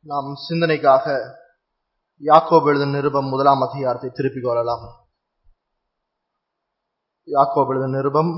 நாம் சிந்தனைக்காக யாக்கோபு எழுதின நிருபம் 1 அதிகாரத்தை திருப்பிக் கொள்ளலாம். யாக்கோபு எழுதின நிருபம்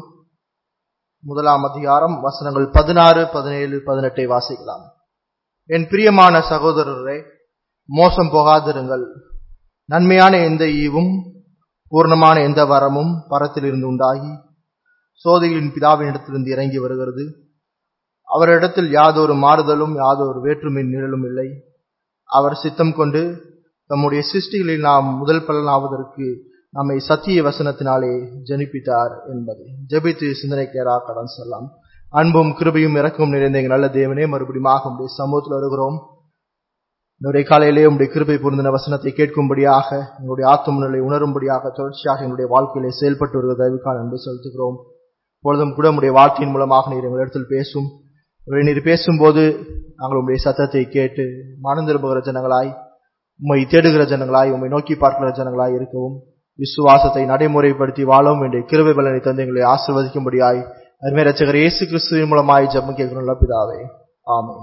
1 அதிகாரம் வசனங்கள் 16, 17, 18 வாசிக்கலாம். என் பிரியமான சகோதரரே, மோசம் போகாதிருங்கள். நன்மையான எந்த ஈவும் பூர்ணமான எந்த வரமும் பரத்திலிருந்து உண்டாகி சோதிகளின் பிதாவின் இடத்திலிருந்து இறங்கி வருகிறது. அவரிடத்தில் யாதொரு மாறுதலும் யாதொரு வேற்றுமையின் நிழலும் இல்லை. அவர் சித்தம் கொண்டு நம்முடைய சிருஷ்டிகளில் நாம் முதல் பலனாவதற்கு நம்மை சத்திய வசனத்தினாலே ஜனிப்பித்தார் என்பதை ஜெபித்து சிந்தனைக்கு நேராக கடன் செல்லலாம். அன்பும் கிருபையும் இரக்கமும் நிறைந்த எங்கள் நல்ல தேவனே, மறுபடியும் உடைய சமூகத்தில் வருகிறோம். என்னுடைய காலையிலே உடைய கிருபை பொருந்தின வசனத்தை கேட்கும்படியாக, எங்களுடைய ஆத்தும நிலை உணரும்படியாக தொடர்ச்சியாக எங்களுடைய வாழ்க்கையிலே செயல்பட்டு வருகிற தயவுக்கான அன்பு செலுத்துகிறோம். பொழுதும் கூட உடைய வார்த்தையின் மூலமாக நீர் எங்கள் இடத்தில் பேசும். நீர் பேசும்போது நாங்கள் உடைய சத்தத்தை கேட்டு மனம் திரும்புகிற ஜனங்களாய், உம்மை தேடுகிற ஜனங்களாய், உம்மை நோக்கி பார்க்கிற ஜனங்களாய் இருக்கவும், விசுவாசத்தை நடைமுறைப்படுத்தி வாழவும் வேண்டிய கிருபை பலனை தந்து எங்களை ஆசீர்வதிக்கும்படியாய் அருமை இரட்சகர் இயேசு கிறிஸ்துவின் மூலமாய் ஜெபம் கேட்கிறோம் பிதாவே, ஆமென்.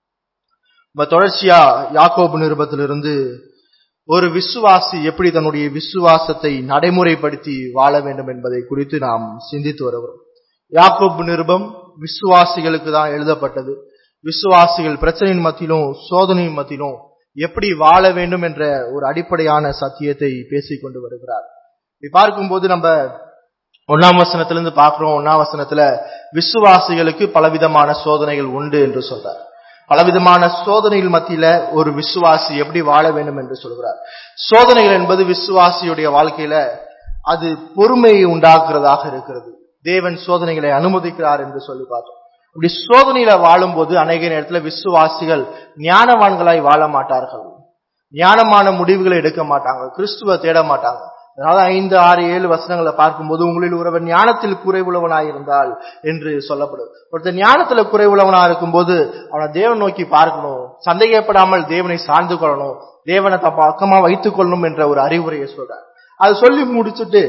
தொடர்ச்சியா யாக்கோபு நிருபத்திலிருந்து ஒரு விசுவாசி எப்படி தன்னுடைய விசுவாசத்தை நடைமுறைப்படுத்தி வாழ வேண்டும் என்பதை குறித்து நாம் சிந்தித்து வருகிறோம். யாக்கோபு நிருபம் விசுவாசிகளுக்கு தான் எழுதப்பட்டது. விசுவாசிகள் பிரச்சனையின் மத்தியிலும் சோதனையின் மத்தியிலும் எப்படி வாழ வேண்டும் என்ற ஒரு அடிப்படையான சத்தியத்தை பேசிக் கொண்டு வருகிறார். பார்க்கும்போது நம்ம 1ஆம் வசனத்திலிருந்து பார்க்கிறோம். 1ஆம் வசனத்துல விசுவாசிகளுக்கு பலவிதமான சோதனைகள் உண்டு என்று சொல்றார். பலவிதமான சோதனைகள் மத்தியில ஒரு விசுவாசி எப்படி வாழ வேண்டும் என்று சொல்கிறார். சோதனைகள் என்பது விசுவாசியுடைய வாழ்க்கையில அது பொறுமையை உண்டாக்குறதாக இருக்கிறது. தேவன் சோதனைகளை அனுமதிக்கிறார் என்று சொல்லி பார்த்தோம். இப்படி சோதனையில வாழும் போது அநேக நேரத்துல விசுவாசிகள் ஞானவான்களாய் வாழ மாட்டார்கள். ஞானமான முடிவுகளை எடுக்க மாட்டாங்க. கிறிஸ்துவ தேட மாட்டாங்க. அதனால 5, 6, 7 வசனங்களை பார்க்கும்போது உங்களில் ஒருவன் ஞானத்தில் குறைவுள்ளவனாயிருந்தால் என்று சொல்லப்படும். ஒருத்தர் ஞானத்துல குறைவுள்ளவனா இருக்கும் போது அவனை தேவன் நோக்கி பார்க்கணும், சந்தேகப்படாமல் தேவனை சார்ந்து கொள்ளணும், தேவனை பக்கமா வைத்துக் கொள்ளணும் என்ற ஒரு அறிவுரையை சொல்றார். அது சொல்லி முடிச்சுட்டு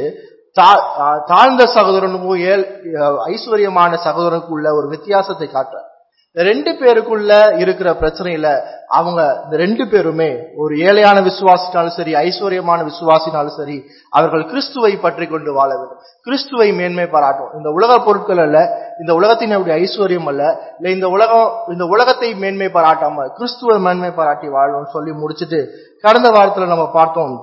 தாழ்ந்த சகோதரனுக்கும் ஐஸ்வர்யமான சகோதரனுக்கு உள்ள ஒரு வித்தியாசத்தை காட்டுறார். 2 பேருக்குள்ள இருக்கிற பிரச்சனையில அவங்க இந்த 2 பேருமே ஒரு ஏழையான விசுவாசினாலும் சரி, ஐஸ்வர்யமான விசுவாசினாலும் சரி, அவர்கள் கிறிஸ்துவை பற்றி கொண்டு வாழ வேண்டும். கிறிஸ்துவை மேன்மை பாராட்டும். இந்த உலக பொருட்கள் அல்ல, இந்த உலகத்தினுடைய ஐஸ்வர்யம் அல்ல, இல்ல இந்த உலகத்தை மேன்மை பாராட்டாம கிறிஸ்துவை மேன்மை பாராட்டி வாழணும் சொல்லி முடிச்சுட்டு கடந்த வாரத்துல நம்ம பார்த்தோம்,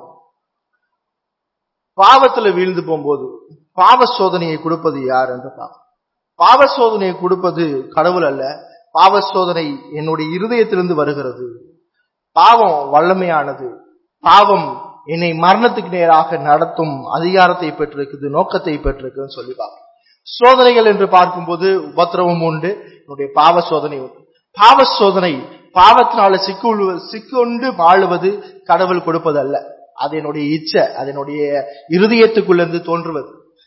பாவத்துல வீழ்ந்து போகும்போது பாவ சோதனையை கொடுப்பது யார் என்று பார்ப்போம். பாவ சோதனையை கொடுப்பது கடவுள் அல்ல. பாவ சோதனை என்னுடைய இருதயத்திலிருந்து வருகிறது. பாவம் வல்லமையானது. பாவம் என்னை மரணத்துக்கு நேராக நடத்தும் அதிகாரத்தை பெற்றிருக்குது, நோக்கத்தை பெற்றிருக்குன்னு சொல்லி பார்ப்போம். சோதனைகள் என்று பார்க்கும்போது உபத்திரவம் உண்டு, என்னுடைய பாவ சோதனை உண்டு. பாவ சோதனை பாவத்தினால சிக்கொண்டு வாழுவது கடவுள் கொடுப்பது அல்ல. அது என்னுடைய இச்சை, அது என்னுடைய இருதயத்துக்குள்ளிருந்து தோன்றுவது.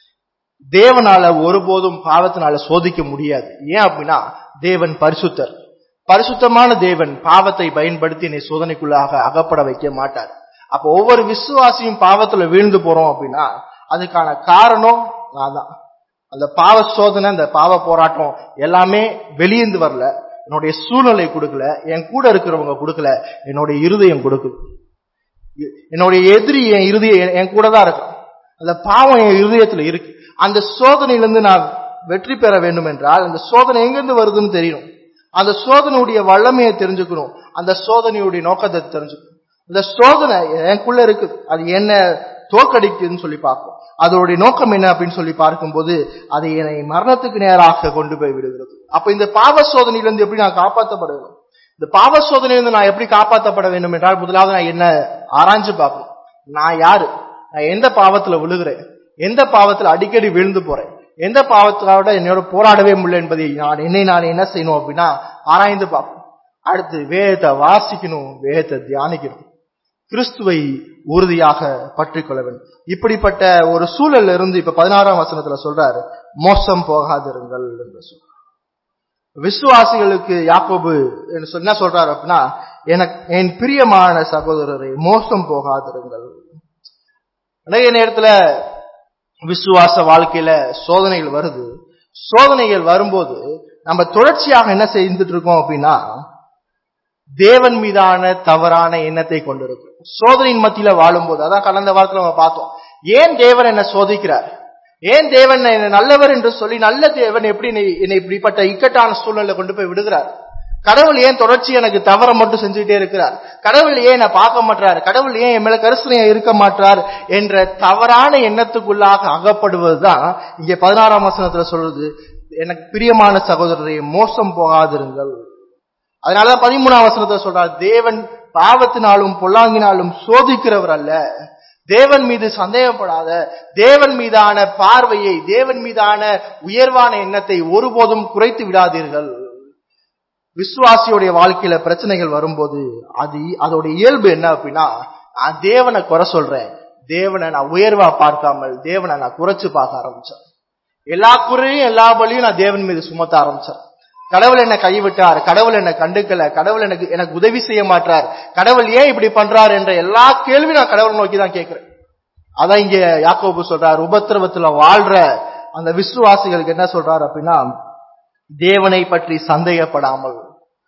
தேவனால ஒருபோதும் பாவத்தினால சோதிக்க முடியாது. ஏன் அப்படின்னா தேவன் பரிசுத்தர். பரிசுத்தமான தேவன் பாவத்தை பயன்படுத்தி என்னை சோதனைக்குள்ளாக அகப்பட வைக்க மாட்டார். அப்ப ஒவ்வொரு விசுவாசியும் பாவத்துல வீழ்ந்து போறோம் அப்படின்னா அதுக்கான காரணம் அதான். அந்த பாவ சோதனை, அந்த பாவ போராட்டம் எல்லாமே வெளியேந்து வரல, என்னுடைய சூழ்நிலை கொடுக்கல, என் கூட இருக்கிறவங்க கொடுக்கல, என்னுடைய இருதயம் கொடுக்குது. என்னுடைய எதிரி என் இருதயம் என் கூட தான் இருக்கு. அந்த பாவம் என் இருதயத்துல இருக்கு. அந்த சோதனையிலிருந்து நான் வெற்றி பெற வேண்டும் என்றால் அந்த சோதனை எங்கிருந்து வருதுன்னு தெரியணும். அந்த சோதனையுடைய வல்லமையை தெரிஞ்சுக்கணும். அந்த சோதனையுடைய நோக்கத்தை தெரிஞ்சுக்கணும். அந்த சோதனை எனக்குள்ள இருக்கு, அது என்ன தோற்கடிக்குதுன்னு சொல்லி பார்ப்போம். அதோடைய நோக்கம் என்ன அப்படின்னு சொல்லி பார்க்கும்போது அது என்னை மரணத்துக்கு நேராக கொண்டு போய் விடுகிறது. அப்ப இந்த பாவ சோதனையிலிருந்து எப்படி நான் காப்பாற்றப்பட வேண்டும்? இந்த பாவ சோதனையிலிருந்து நான் எப்படி காப்பாற்றப்பட வேண்டும் என்றால் முதலாவது நான் என்ன ஆராய்ஞ்சு பார்க்கணும். நான் யாரு? நான் எந்த பாவத்துல விழுகிறேன்? எந்த பாவத்துல அடிக்கடி விழுந்து போறேன்? எந்த பாவத்தோட என்னோட போராடவே முடியல என்பதை நான் என்ன செய்யணும் அப்படின்னா ஆராய்ந்து பார்க்கணும். அடுத்து வேதத்தை வாசிக்கணும், வேதத்தை தியானிக்கணும், கிறிஸ்துவை உறுதியாக பற்றி கொள்ள வேண்டும். இப்படிப்பட்ட ஒரு சூழல்ல இருந்து இப்ப 16ஆம் வசனத்துல சொல்றாரு, மோசம் போகாதிருங்கள் என்று சொல்றாரு. விசுவாசிகளுக்கு யாக்கோபு என்ன சொல்றாரு அப்படின்னா, என் பிரியமான சகோதரரை மோசம் போகாதிருங்கள். நிறைய நேரத்துல விசுவாச வாழ்க்கையில சோதனைகள் வருது. சோதனைகள் வரும்போது நம்ம தொடர்ச்சியாக என்ன செய்துட்டு இருக்கோம் அப்படின்னா தேவன் மீதான தவறான எண்ணத்தை கொண்டிருக்கும். சோதனையின் மத்தியில வாழும்போது, அதான் கடந்த வாரத்துல நம்ம பார்த்தோம், ஏன் தேவன் என்ன சோதிக்கிறார், ஏன் தேவன் என்ன நல்லவர் என்று சொல்லி நல்ல தேவன் எப்படி என்னை இப்படிப்பட்ட இக்கட்டான சூழ்நிலை கொண்டு போய் விடுகிறார், கடவுள் ஏன் தொடர்ச்சி எனக்கு தவற மட்டும் செஞ்சுட்டே இருக்கிறார், கடவுள் ஏன் என்ன பார்க்க மாட்டார், கடவுள் ஏன் என் மேல கரிசனையா இருக்க மாட்டார் என்ற தவறான எண்ணத்துக்குள்ளாக அகப்படுவதுதான் இங்க 16ஆம் வசனத்துல சொல்றது, எனக்கு பிரியமான சகோதரரை மோசம் போகாதிருங்கள். அதனாலதான் 13ஆம் வசனத்துல சொல்றார், தேவன் பாவத்தினாலும் பொல்லாங்கினாலும் சோதிக்கிறவர் அல்ல, தேவன் மீது சந்தேகப்படாத, தேவன் மீதான பார்வையை, தேவன் மீதான உயர்வான எண்ணத்தை ஒருபோதும் குறைத்து விடாதீர்கள். விசுவாசியுடைய வாழ்க்கையில பிரச்சனைகள் வரும்போது அதோட இயல்பு என்ன அப்படின்னா, நான் தேவனை குறை சொல்றேன், தேவனை நான் உயர்வா பார்க்காமல் தேவனை நான் குறைச்சு பார்க்க ஆரம்பிச்சேன். எல்லா குறையும் எல்லா பலியும் நான் தேவன் மீது சுமத்த ஆரம்பிச்சேன். கடவுள் என்ன கைவிட்டார், கடவுள் என்ன கண்டுக்கல, கடவுள் எனக்கு உதவி செய்ய மாட்டார், கடவுள் ஏன் இப்படி பண்றார் என்ற எல்லா கேள்வியும் நான் கடவுளை நோக்கி தான் கேட்கிறேன். அதான் இங்க யாக்கோபு சொல்றார், உபத்திரவத்துல வாழ்ற அந்த விசுவாசிகளுக்கு என்ன சொல்றார் அப்படின்னா, தேவனை பற்றி சந்தேகப்படாமல்,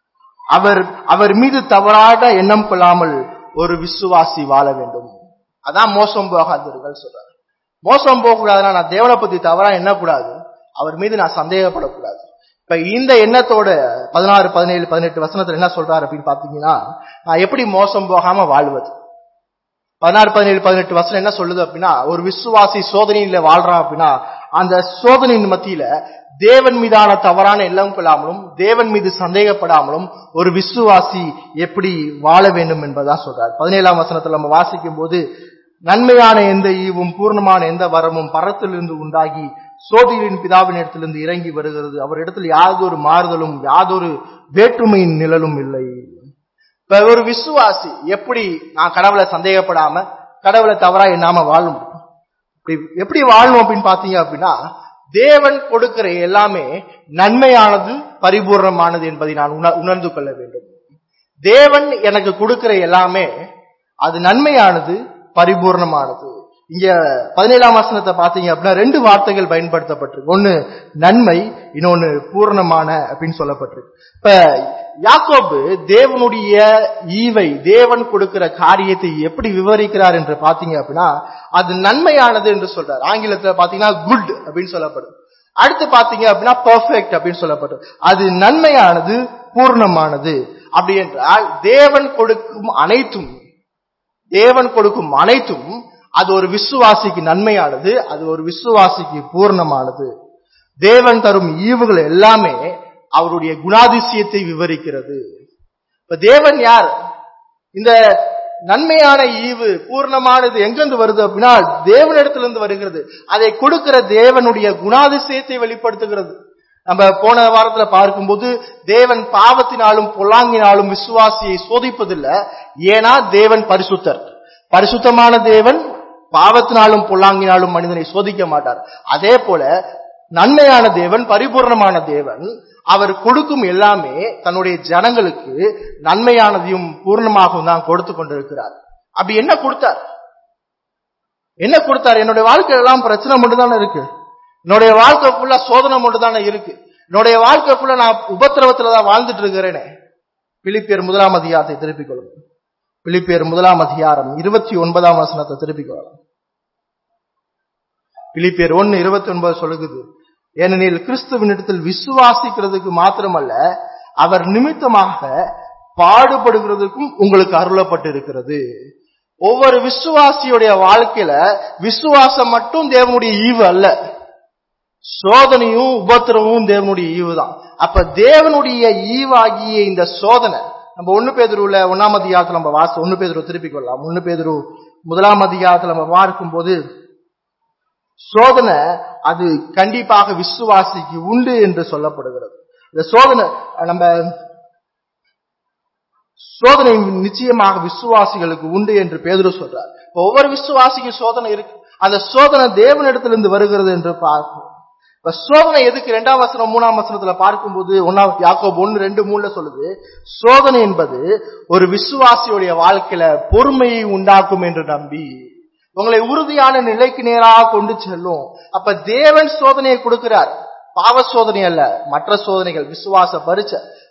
அவர் மீது தவறான எண்ணம் கொள்ளாமல் ஒரு விசுவாசி வாழ வேண்டும். அதான் மோசம் போகாதீர்கள் சொல்றாரு. மோசம் போகக்கூடாதுன்னா நான் தேவனை பத்தி தவறா எண்ணக்கூடாது, அவர் மீது நான் சந்தேகப்படக்கூடாது. இப்ப இந்த எண்ணத்தோட 16, 17, 18 வசனத்துல என்ன சொல்றாரு அப்படின்னு பாத்தீங்கன்னா, நான் எப்படி மோசம் போகாம வாழ்வது. 16, 17, 18 வசனம் என்ன சொல்லுது அப்படின்னா, ஒரு விசுவாசி சோதனையில வாழ்றான் அப்படின்னா, அந்த சோதனையின் மத்தியில தேவன் மீதான தவறான எண்ணம் கொள்ளாமலும் தேவன் மீது சந்தேகப்படாமலும் ஒரு விசுவாசி எப்படி வாழ வேண்டும் என்பதான் சொல்றார். 17ஆம் வசனத்துல நம்ம வாசிக்கும் போது, நன்மையான எந்த ஈவும் பூர்ணமான எந்த வரமும் பரத்திலிருந்து உண்டாகி சோதியின் பிதாவின் இடத்திலிருந்து இறங்கி வருகிறது, அவர் இடத்துல யாதொரு மாறுதலும் யாதொரு வேற்றுமையின் நிழலும் இல்லை. இப்ப ஒரு விசுவாசி எப்படி நான் கடவுளை சந்தேகப்படாம கடவுளை தவறா எண்ணாம வாழும், எப்படி வாழும் அப்படின்னு பாத்தீங்க அப்படின்னா, தேவன் கொடுக்கிற எல்லாமே நன்மையானது பரிபூர்ணமானது என்பதை நான் உணர்ந்து கொள்ள வேண்டும். தேவன் எனக்கு கொடுக்கிற எல்லாமே அது நன்மையானது பரிபூர்ணமானது. இங்க 17ஆம் வசனத்தை பாத்தீங்க அப்படின்னா 2 வார்த்தைகள் பயன்படுத்தப்பட்டிருக்கு. ஒன்னு நன்மை, இன்னொன்னு பூர்ணமான அப்படின்னு சொல்லப்பட்டிருக்கு. இப்ப யாக்கோபு தேவனுடைய ஈவை, தேவன் கொடுக்கிற காரியத்தை எப்படி விவரிக்கிறார் என்று பாத்தீங்க அப்படின்னா, அது நன்மையானது என்று சொல்றார். ஆங்கிலத்துல பாத்தீங்கன்னா குட் அப்படின்னு சொல்லப்படுது. அடுத்து பாத்தீங்க அப்படின்னா பெர்ஃபெக்ட் அப்படின்னு சொல்லப்படுது. அது நன்மையானது பூர்ணமானது. அப்படி என்றால் தேவன் கொடுக்கும் அனைத்தும் அது ஒரு விசுவாசிக்கு நன்மையானது, அது ஒரு விசுவாசிக்கு பூர்ணமானது. தேவன் தரும் ஈவுகள் எல்லாமே அவருடைய குணாதிசயத்தை விவரிக்கிறது. இப்ப தேவன் யார்? இந்த நன்மையான ஈவு பூர்ணமானது எங்கிருந்து வருது அப்படின்னா தேவனிடத்திலிருந்து வருகிறது. அதை கொடுக்கிற தேவனுடைய குணாதிசயத்தை வெளிப்படுத்துகிறது. நம்ம போன வாரத்துல பார்க்கும்போது, தேவன் பாவத்தினாலும் பொல்லாங்கினாலும் விசுவாசியை சோதிப்பதில்லை. ஏன்னா தேவன் பரிசுத்தர். பரிசுத்தமான தேவன் பாவத்தினாலும் பொல்லாங்கினாலும் மனிதனை சோதிக்க மாட்டார். அதே போல நன்மையான தேவன், பரிபூர்ணமான தேவன், அவர் கொடுக்கும் எல்லாமே தன்னுடைய ஜனங்களுக்கு நன்மையானதையும் பூர்ணமாகவும் தான் கொடுத்து கொண்டிருக்கிறார். அப்படி என்ன கொடுத்தார்? என்னுடைய வாழ்க்கை எல்லாம் பிரச்சனை மட்டும் தானே இருக்கு, என்னுடைய வாழ்க்கை ஃபுல்லா சோதனை மட்டும் தானே இருக்கு, என்னுடைய வாழ்க்கை ஃபுல்லா நான் உபத்திரவத்துலதான் வாழ்ந்துட்டு இருக்கிறேனே. பிலிப்பியர் 1ஆம் அதிகாரத்தை திருப்பிக் கொள்ளுங்க. பிலிப்பியர் 1ஆம் அதிகாரம் 29ஆம் வசனத்தை திருப்பிக் கொள்ளலாம். பிலிப்பியர் 1:29 சொல்லுகிறது, ஏனெனில் கிறிஸ்துவினிடத்தில் விசுவாசிக்கிறதுக்கு மாத்திரமல்ல, அவர் நிமித்தமாக பாடுபடுகிறதுக்கும் உங்களுக்கு அருளப்பட்டு இருக்கிறது. ஒவ்வொரு விசுவாசியுடைய வாழ்க்கையில விசுவாசம் மட்டும் தேவனுடைய ஈவு அல்ல, சோதனையும் உபத்திரமும் தேவனுடைய ஈவு தான். அப்ப தேவனுடைய ஈவாகிய இந்த சோதனை நம்ம 1 பேதுருல 1ஆம் அதிகாரத்துல நம்ம 1 பேதுரு திருப்பிக் கொள்ளலாம். 1 பேதுரு 1ஆம் அதிகாரத்துல நம்ம பார்க்கும் போது, சோதனை அது கண்டிப்பாக விசுவாசிக்கு உண்டு என்று சொல்லப்படுகிறது. இந்த சோதனை நிச்சயமாக விசுவாசிகளுக்கு உண்டு என்று பேதுரு சொல்றார். ஒவ்வொரு விசுவாசிக்கும் சோதனை இருக்கு. அந்த சோதனை தேவனிடத்திலிருந்து வருகிறது என்று பார்ப்போம். இப்ப சோதனை எதுக்கு? 2ஆம் வசனம் 3ஆம் வசனத்துல பார்க்கும்போது யாக்கோபு 1:2-3 சொல்லுது, சோதனை என்பது ஒரு விசுவாசியுடைய வாழ்க்கையில பொறுமையை உண்டாக்கும் என்று நம்பி உங்களை உறுதியான நிலைக்கு நேராக கொண்டு செல்லும். அப்ப தேவன் சோதனையை கொடுக்கிறார். பாவ சோதனை அல்ல, மற்ற சோதனைகள், விசுவாச பரீட்சை.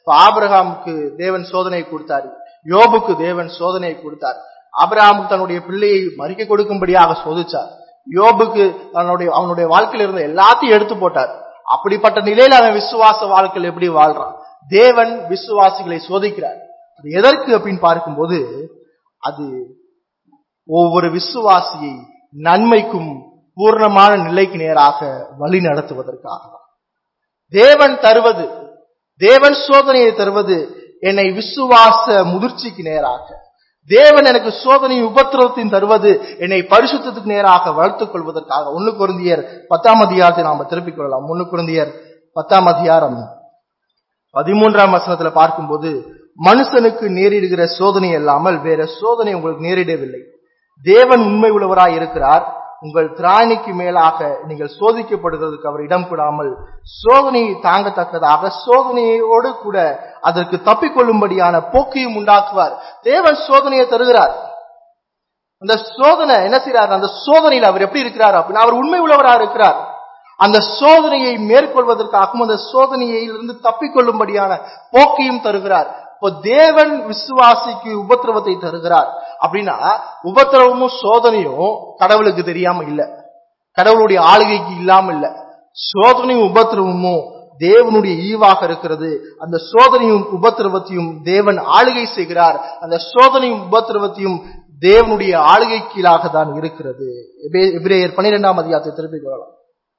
ஆபிரகாமுக்கு தேவன் சோதனை கொடுத்தாரு, யோபுக்கு தேவன் சோதனை கொடுத்தார். ஆபிரகாமுக்கு தன்னுடைய பிள்ளையை மறிக்க கொடுக்கும்படியாக சோதிச்சார். யோபுக்கு அவனுடைய வாழ்க்கையில் இருந்த எல்லாத்தையும் எடுத்து போட்டார். அப்படிப்பட்ட நிலையில அவன் விசுவாச வாழ்க்கையில் எப்படி வாழ்றான்? தேவன் விசுவாசிகளை சோதிக்கிறார். அது எதற்கு அப்படின்னு பார்க்கும்போது, அது ஒவ்வொரு விசுவாசியை நன்மைக்கும் பூர்ணமான நிலைக்கு நேராக வழி நடத்துவதற்காக. தேவன் தருவது, தேவன் சோதனையை தருவது என்னை விசுவாச முதிர்ச்சிக்கு நேராக, தேவன் எனக்கு சோதனை உபத்திரவத்தின் தருவது என்னை பரிசுத்தத்துக்கு நேராக வளர்த்துக் கொள்வதற்காக. 1 கொரிந்தியர் 10ஆம் அதிகாரத்தை நாம திருப்பிக் கொள்ளலாம். 1 கொரிந்தியர் 10ஆம் அதிகாரம் 13ஆம் வசனத்துல பார்க்கும்போது, மனுஷனுக்கு நேரிடுகிற சோதனை இல்லாமல் வேற சோதனை உங்களுக்கு நேரிடவில்லை. தேவன் உண்மை உள்ளவராய் இருக்கிறார். உங்கள் திராணிக்கு மேலாக நீங்கள் சோதிக்கப்படுவதற்கு அவர் இடம் கொடாமல் சோதனையை தாங்கத்தக்கதாக சோதனையோடு கூட அதற்கு தப்பிக்கொள்ளும்படியான போக்கையும் உண்டாக்குவார். தேவன் சோதனையை தருகிறார். அந்த சோதனை என்ன செய்யறார்? அந்த சோதனையில் அவர் எப்படி இருக்கிறார் அப்படின்னா, அவர் உண்மை உள்ளவராக இருக்கிறார். அந்த சோதனையை மேற்கொள்வதற்காகவும் அந்த சோதனையிலிருந்து தப்பிக்கொள்ளும்படியான போக்கையும் தருகிறார். இப்போ தேவன் விசுவாசிக்கு உபத்திரவத்தை தருகிறார் அப்படின்னா, உபத்திரவமும் சோதனையும் கடவுளுக்கு தெரியாம இல்ல, கடவுளுடைய ஆளுகைக்கு இல்லாம இல்ல. சோதனையும் உபத்திரவமும் தேவனுடைய ஈவாக இருக்கிறது. அந்த சோதனையும் உபத்திரவத்தையும் தேவன் ஆளுகை செய்கிறார். அந்த சோதனையும் உபத்திரவத்தையும் தேவனுடைய ஆளுகை கீழாக தான் இருக்கிறது. எபிரேயர் 12ஆம் அதிகாரத்தை திருப்பிக் கொள்ளலாம்.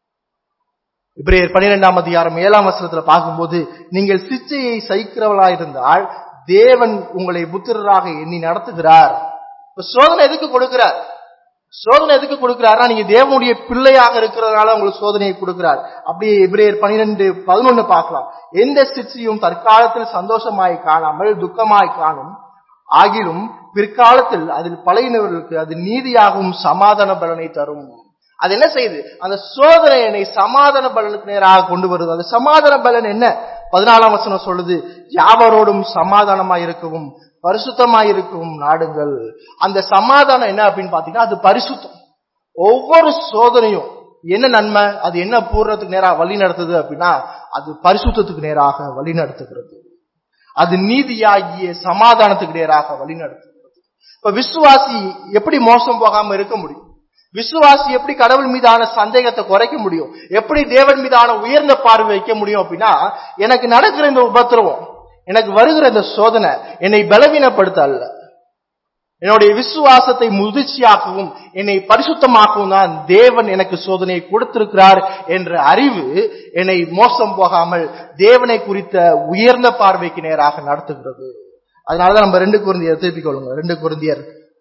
எபிரேயர் 12ஆம் அதிகாரம் 7ஆம் வசனத்துல பார்க்கும்போது, நீங்கள் சிச்சையை சகிக்கிறவர்களா இருந்தால் தேவன் உங்களை புத்திரராக எண்ணி நடத்துகிறார். சோதனை எதுக்கு கொடுக்கிறார்? சோதனை எதுக்கு கொடுக்கிறாரா? நீங்க தேவனுடைய பிள்ளையாக இருக்கிறதுனால உங்களுக்கு சோதனையை கொடுக்கிறார். அப்படியே எபிரேயர் 12:11 பார்க்கலாம். எந்த சிச்சையும் தற்காலத்தில் சந்தோஷமாய் காணாமல் துக்கமாய் காணும் ஆகிலும் பிற்காலத்தில் அதில் பழகினவர்களுக்கு அது நீதியாகவும் சமாதான பலனை தரும். அது என்ன செய்யுது? அந்த சோதனை என்னை சமாதான பலனுக்கு நேராக கொண்டு வருது. அந்த சமாதான பலன் என்ன? 14ஆம் வசனம் சொல்லுது, யாவரோடும் சமாதானமாய் இருக்கவும் பரிசுத்தமாய் இருக்கவும் நாடுங்கள். அந்த சமாதானம் என்ன அப்படின்னு பாத்தீங்கன்னா, அது பரிசுத்தம். ஒவ்வொரு சோதனையும் என்ன நன்மை, அது என்ன பூர்ணத்துக்கு நேராக வழி நடத்துது அப்படின்னா, அது பரிசுத்தத்துக்கு நேராக வழி நடத்துகிறது. அது நீதியாகிய சமாதானத்துக்கு நேராக வழி நடத்துகிறது. இப்ப விசுவாசி எப்படி மோசம் போகாம இருக்க முடியும்? விசுவாசி எப்படி கடவுள் மீதான சந்தேகத்தை குறைக்க முடியும்? எப்படி தேவன் மீதான உயர்ந்த பார்வை வைக்க முடியும் அப்படின்னா, எனக்கு நடக்கிற இந்த உபத்திரவம், எனக்கு வருகிற இந்த சோதனை என்னை பலவீனப்படுத்த அல்ல, என்னுடைய விசுவாசத்தை முதிர்ச்சியாகவும் என்னை பரிசுத்தமாக்கவும் தான் தேவன் எனக்கு சோதனையை கொடுத்திருக்கிறார் என்ற அறிவு என்னை மோசம் போகாமல் தேவனை குறித்த உயர்ந்த பார்வைக்கு நேராக நடத்துகிறது. அதனாலதான் நம்ம 2 கொரிந்தியர் திருப்பிக் கொள்ளுங்க. 2 கொரிந்தியர்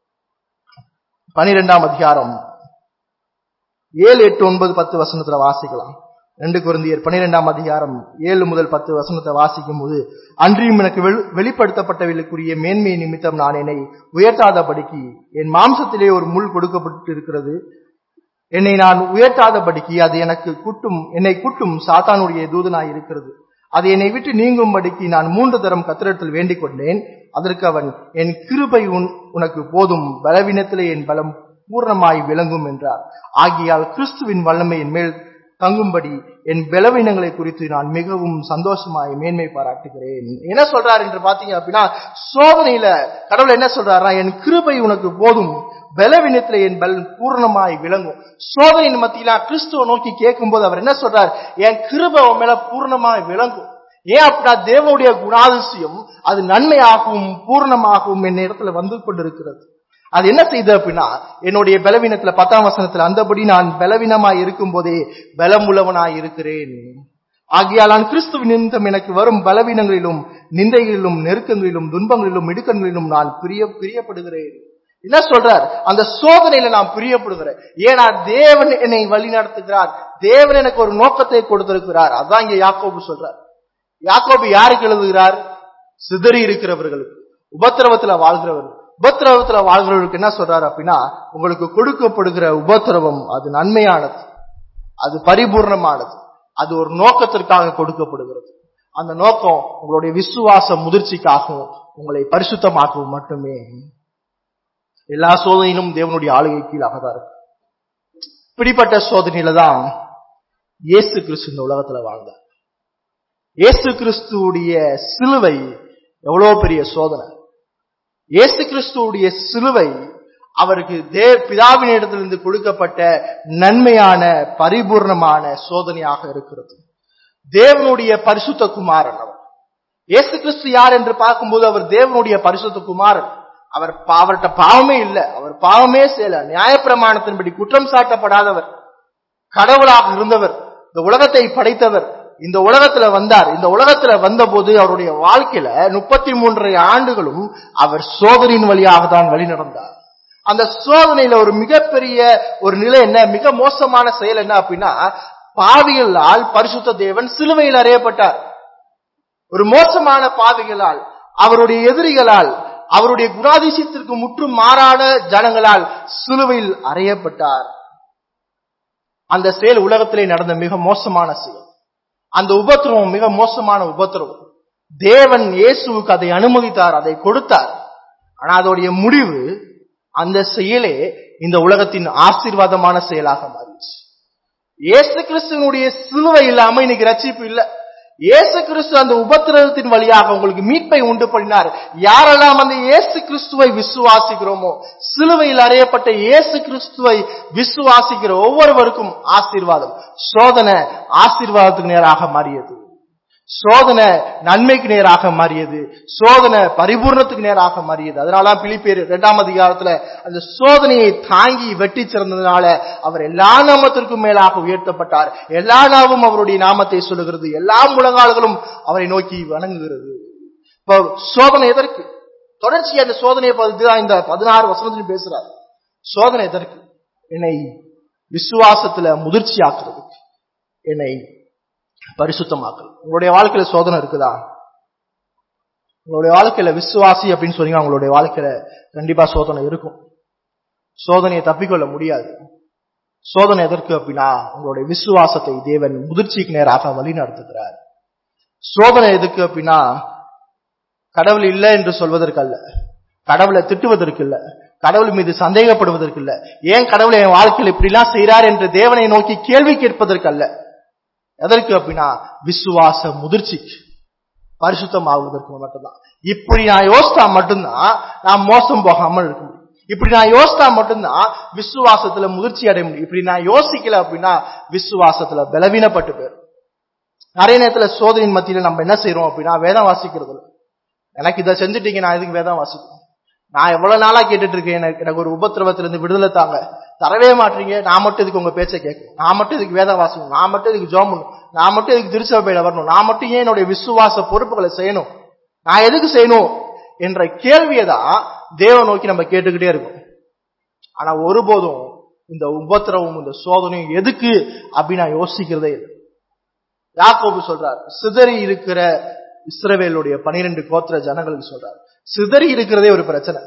12ஆம் அதிகாரம் 7, 8, 9, 10 வசனத்துல வாசிக்கலாம். 2 கொரிந்தியர் 12ஆம் அதிகாரம் 7 முதல் 10 வசனத்தை வாசிக்கும் போது, அன்றியும் எனக்கு வெளிப்படுத்தப்பட்டவர்களுக்குரிய மேன்மை நிமித்தம் நான் என்னை உயர்த்தாதபடிக்கு என் மாம்சத்திலே ஒரு முள் கொடுக்கப்பட்டு இருக்கிறது. என்னை நான் உயர்த்தாதபடிக்கு அது என்னை குட்டும் சாத்தானுடைய தூதனாய் இருக்கிறது. அது என்னை விட்டு நீங்கும்படிக்கு நான் 3 தரம் கர்த்தரிடத்தில் வேண்டிக் கொண்டேன். அதற்கு அவன், என் கிருபை உனக்கு போதும், பலவீனத்திலே என் பலம் பூர்ணமாய் விளங்கும் என்றார். ஆகியால் கிறிஸ்துவின் வல்லமை என் மேல் தங்கும்படி என் பலவீனங்களை குறித்து நான் மிகவும் சந்தோஷமாய் மேன்மை பாராட்டுகிறேன். என்ன சொல்றாரு என்று பாத்தீங்க அப்படின்னா, சோதனையில கடவுள் என்ன சொல்றாருன்னா, என் கிருபை உனக்கு போதும், பலவீனத்திலே என் பலன் பூர்ணமாய் விளங்கும். சோதனையின் மத்தியில கிறிஸ்துவ நோக்கி கேட்கும் போது அவர் என்ன சொல்றார்? என் கிருபை உன் மேல பூர்ணமாய் விளங்கும். ஏன் அப்படின்னா, தேவனுடைய குணாதிசயம் அது நன்மையாகவும் பூர்ணமாகவும் என் இடத்துல வந்து கொண்டிருக்கிறது. அது என்ன செய்து அப்படின்னா, என்னுடைய பலவீனத்துல 10ஆம் வசனத்துல, அந்தபடி நான் பலவீனமாய் இருக்கும் போதே பலமுள்ளவனாய் இருக்கிறேன். ஆகியால் நான் கிறிஸ்துவின் நிமித்தம் எனக்கு வரும் பலவீனங்களிலும் நிந்தைகளிலும் நெருக்கங்களிலும் துன்பங்களிலும் இடுக்கங்களிலும் நான் பிரியப்படுகிறேன். என்ன சொல்றார்? அந்த சோதனையில நான் பிரியப்படுகிறேன். ஏன்னா தேவன் என்னை வழி நடத்துகிறார், தேவன் எனக்கு ஒரு நோக்கத்தை கொடுத்திருக்கிறார். அதான் இங்க யாக்கோபு சொல்றார். யாக்கோபு யாருக்கு எழுதுகிறார்? சிதறி இருக்கிறவர்களுக்கு, உபத்திரவத்துல வாழ்கிறவர்கள். உபத்திரவத்துல வாழ்கிறவர்களுக்கு என்ன சொல்றாரு அப்படின்னா, உங்களுக்கு கொடுக்கப்படுகிற உபத்திரவம் அது நன்மையானது, அது பரிபூர்ணமானது, அது ஒரு நோக்கத்திற்காக கொடுக்கப்படுகிறது. அந்த நோக்கம் உங்களுடைய விசுவாச முதிர்ச்சிக்காகவும் உங்களை பரிசுத்தமாக்கவும் மட்டுமே. எல்லா சோதனையிலும் தேவனுடைய ஆளுகை கீழாக தான் இருக்கு. இப்படிப்பட்ட சோதனையில தான் இயேசு கிறிஸ்து இந்த உலகத்துல வாழ்ந்தார். இயேசு கிறிஸ்துவுடைய சிலுவை எவ்வளவு பெரிய சோதனை. இயேசு கிறிஸ்துவுடைய சிலுவை அவருக்கு பிதாவின் இடத்திலிருந்து கொடுக்கப்பட்ட நன்மையான பரிபூர்ணமான சோதனையாக இருக்கிறது. தேவனுடைய பரிசுத்த குமாரன் அவர். இயேசு கிறிஸ்து யார் என்று பார்க்கும்போது அவர் தேவனுடைய பரிசுத்த குமாரன். அவர்கிட்ட பாவமே இல்லை, அவர் பாவமே செய்யல, நியாயப்பிரமாணத்தின்படி குற்றம் சாட்டப்படாதவர், கடவுளாக இருந்தவர், இந்த உலகத்தை படைத்தவர், இந்த உலகத்துல வந்தார். இந்த உலகத்துல வந்த போது அவருடைய வாழ்க்கையில 33 ஆண்டுகளும் அவர் சோதனையின் வழியாக தான் வழி நடந்தார். அந்த சோதனையில ஒரு மிகப்பெரிய ஒரு நிலை என்ன, மிக மோசமான செயல் என்ன அப்படின்னா, பாவிகளால் பரிசுத்த தேவன் சிலுவையில் அறையப்பட்டார். ஒரு மோசமான பாவிகளால், அவருடைய எதிரிகளால், அவருடைய குணாதிசயத்திற்கு முற்றும் மாறான ஜனங்களால் சிலுவையில் அறையப்பட்டார். அந்த செயல் உலகத்திலே நடந்த மிக மோசமான செயல். அந்த உபத்திரவம் மிக மோசமான உபத்திரவம். தேவன் இயேசுவுக்கு அதை அனுமதித்தார், அதை கொடுத்தார். ஆனா அதோடைய முடிவு, அந்த செயலே இந்த உலகத்தின் ஆசீர்வாதமான செயலாக மாறிச்சு. இயேசு கிறிஸ்துவனுடைய சிலுவை இல்லாம இன்னைக்கு ரட்சிப்பு இல்ல. இயேசு கிறிஸ்து அந்த உபத்திரவத்தின் வழியாக உங்களுக்கு மீட்பை உண்டு பண்ணினார். யாரெல்லாம் அந்த இயேசு கிறிஸ்துவை விசுவாசிக்கிறோமோ, சிலுவையில் அறையப்பட்ட இயேசு கிறிஸ்துவை விசுவாசிக்கிற ஒவ்வொருவருக்கும் ஆசீர்வாதம். சோதனை ஆசீர்வாதத்துக்கு நேராக மாறியது, சோதனை நன்மைக்கு நேராக மாறியது, சோதனை பரிபூர்ணத்துக்கு நேராக மாறியது. அதனாலதான் பிலிப்பியர் 2ஆம் அதிகாரத்துல அந்த சோதனையை தாங்கி வெட்டி சிறந்ததுனால அவர் எல்லா நாமத்திற்கும் மேலாக உயர்த்தப்பட்டார். எல்லா நாமும் அவருடைய நாமத்தை சொல்லுகிறது, எல்லா முழங்கால்களும் அவரை நோக்கி வணங்குகிறது. இப்ப சோதனை எதற்கு? தொடர்ச்சியா அந்த சோதனையை பத்தி இந்த 16 வசனத்திலும் பேசுறாரு. சோதனை எதற்கு? என்னை விசுவாசத்துல முதிர்ச்சி ஆக்குறதுக்கு, என்னை பரிசுத்தமாக்கல். உங்களுடைய வாழ்க்கையில சோதனை இருக்குதா? உங்களுடைய வாழ்க்கையில விசுவாசி அப்படின்னு சொன்னீங்கன்னா உங்களுடைய வாழ்க்கையில கண்டிப்பா சோதனை இருக்கும். சோதனையை தப்பிக்கொள்ள முடியாது. சோதனை எதற்கு அப்படின்னா, உங்களுடைய விசுவாசத்தை தேவன் முதிர்ச்சிக்கு நேராக வழி நடத்துகிறார். சோதனை எதுக்கு அப்படின்னா, கடவுள் இல்லை என்று சொல்வதற்கு அல்ல, கடவுளை திட்டுவதற்கு இல்ல, கடவுள் மீது சந்தேகப்படுவதற்கு இல்ல, ஏன் கடவுளை என் வாழ்க்கையில் இப்படிலாம் செய்யறார் என்று தேவனை நோக்கி கேள்வி கேட்பதற்கு அல்ல. எதற்கு அப்படின்னா, விசுவாச முதிர்ச்சிக்கு, பரிசுத்தம் ஆகுவதற்கு மட்டும்தான். இப்படி நான் யோசித்தா மட்டும்தான் நான் மோசம் போகாமல் இருக்க முடியும். இப்படி நான் யோசித்தா மட்டும்தான் விசுவாசத்துல முதிர்ச்சி அடைய முடியும். இப்படி நான் யோசிக்கல அப்படின்னா விசுவாசத்துல பலவீனப்பட்டு போயிடும். நிறைய நேரத்துல சோதனையின் மத்தியில நம்ம என்ன செய்யறோம் அப்படின்னா, வேதம் வாசிக்கிறது இல்லை. எனக்கு இதை செஞ்சுட்டீங்க, நான் எதுக்கு வேதம் வாசிக்கணும்? நான் எவ்வளவு நாளா கேட்டுட்டு இருக்கேன், எனக்கு ஒரு உபத்திரவத்திலிருந்து விடுதலை தாங்க, தரவே மாட்டீங்க. நான் மட்டும் இதுக்கு உங்க பேச்சை கேட்கணும், நான் மட்டும் இதுக்கு வேதம் வாசிக்கணும், நான் மட்டும் இதுக்கு ஜெபம் பண்ணணும், நான் மட்டும் இதுக்கு திருச்சபையில வரணும், நான் மட்டும் ஏன் என்னுடைய விசுவாச பொறுப்புகளை செய்யணும், நான் எதுக்கு செய்யணும் என்ற கேள்வியை தான் தேவன் நோக்கி நம்ம கேட்டுக்கிட்டே இருக்கோம். ஆனா ஒருபோதும் இந்த உபத்திரவும் இந்த சோதனையும் எதுக்கு அப்படின்னு நான் யோசிக்கிறதே இல்லை. யாக்கோபு சொல்றார், சிதறி இருக்கிற இஸ்ரவேலுடைய 12 கோத்திர ஜனங்களுக்கு சொல்றார், சிதறி இருக்கிறதே ஒரு பிரச்சனை.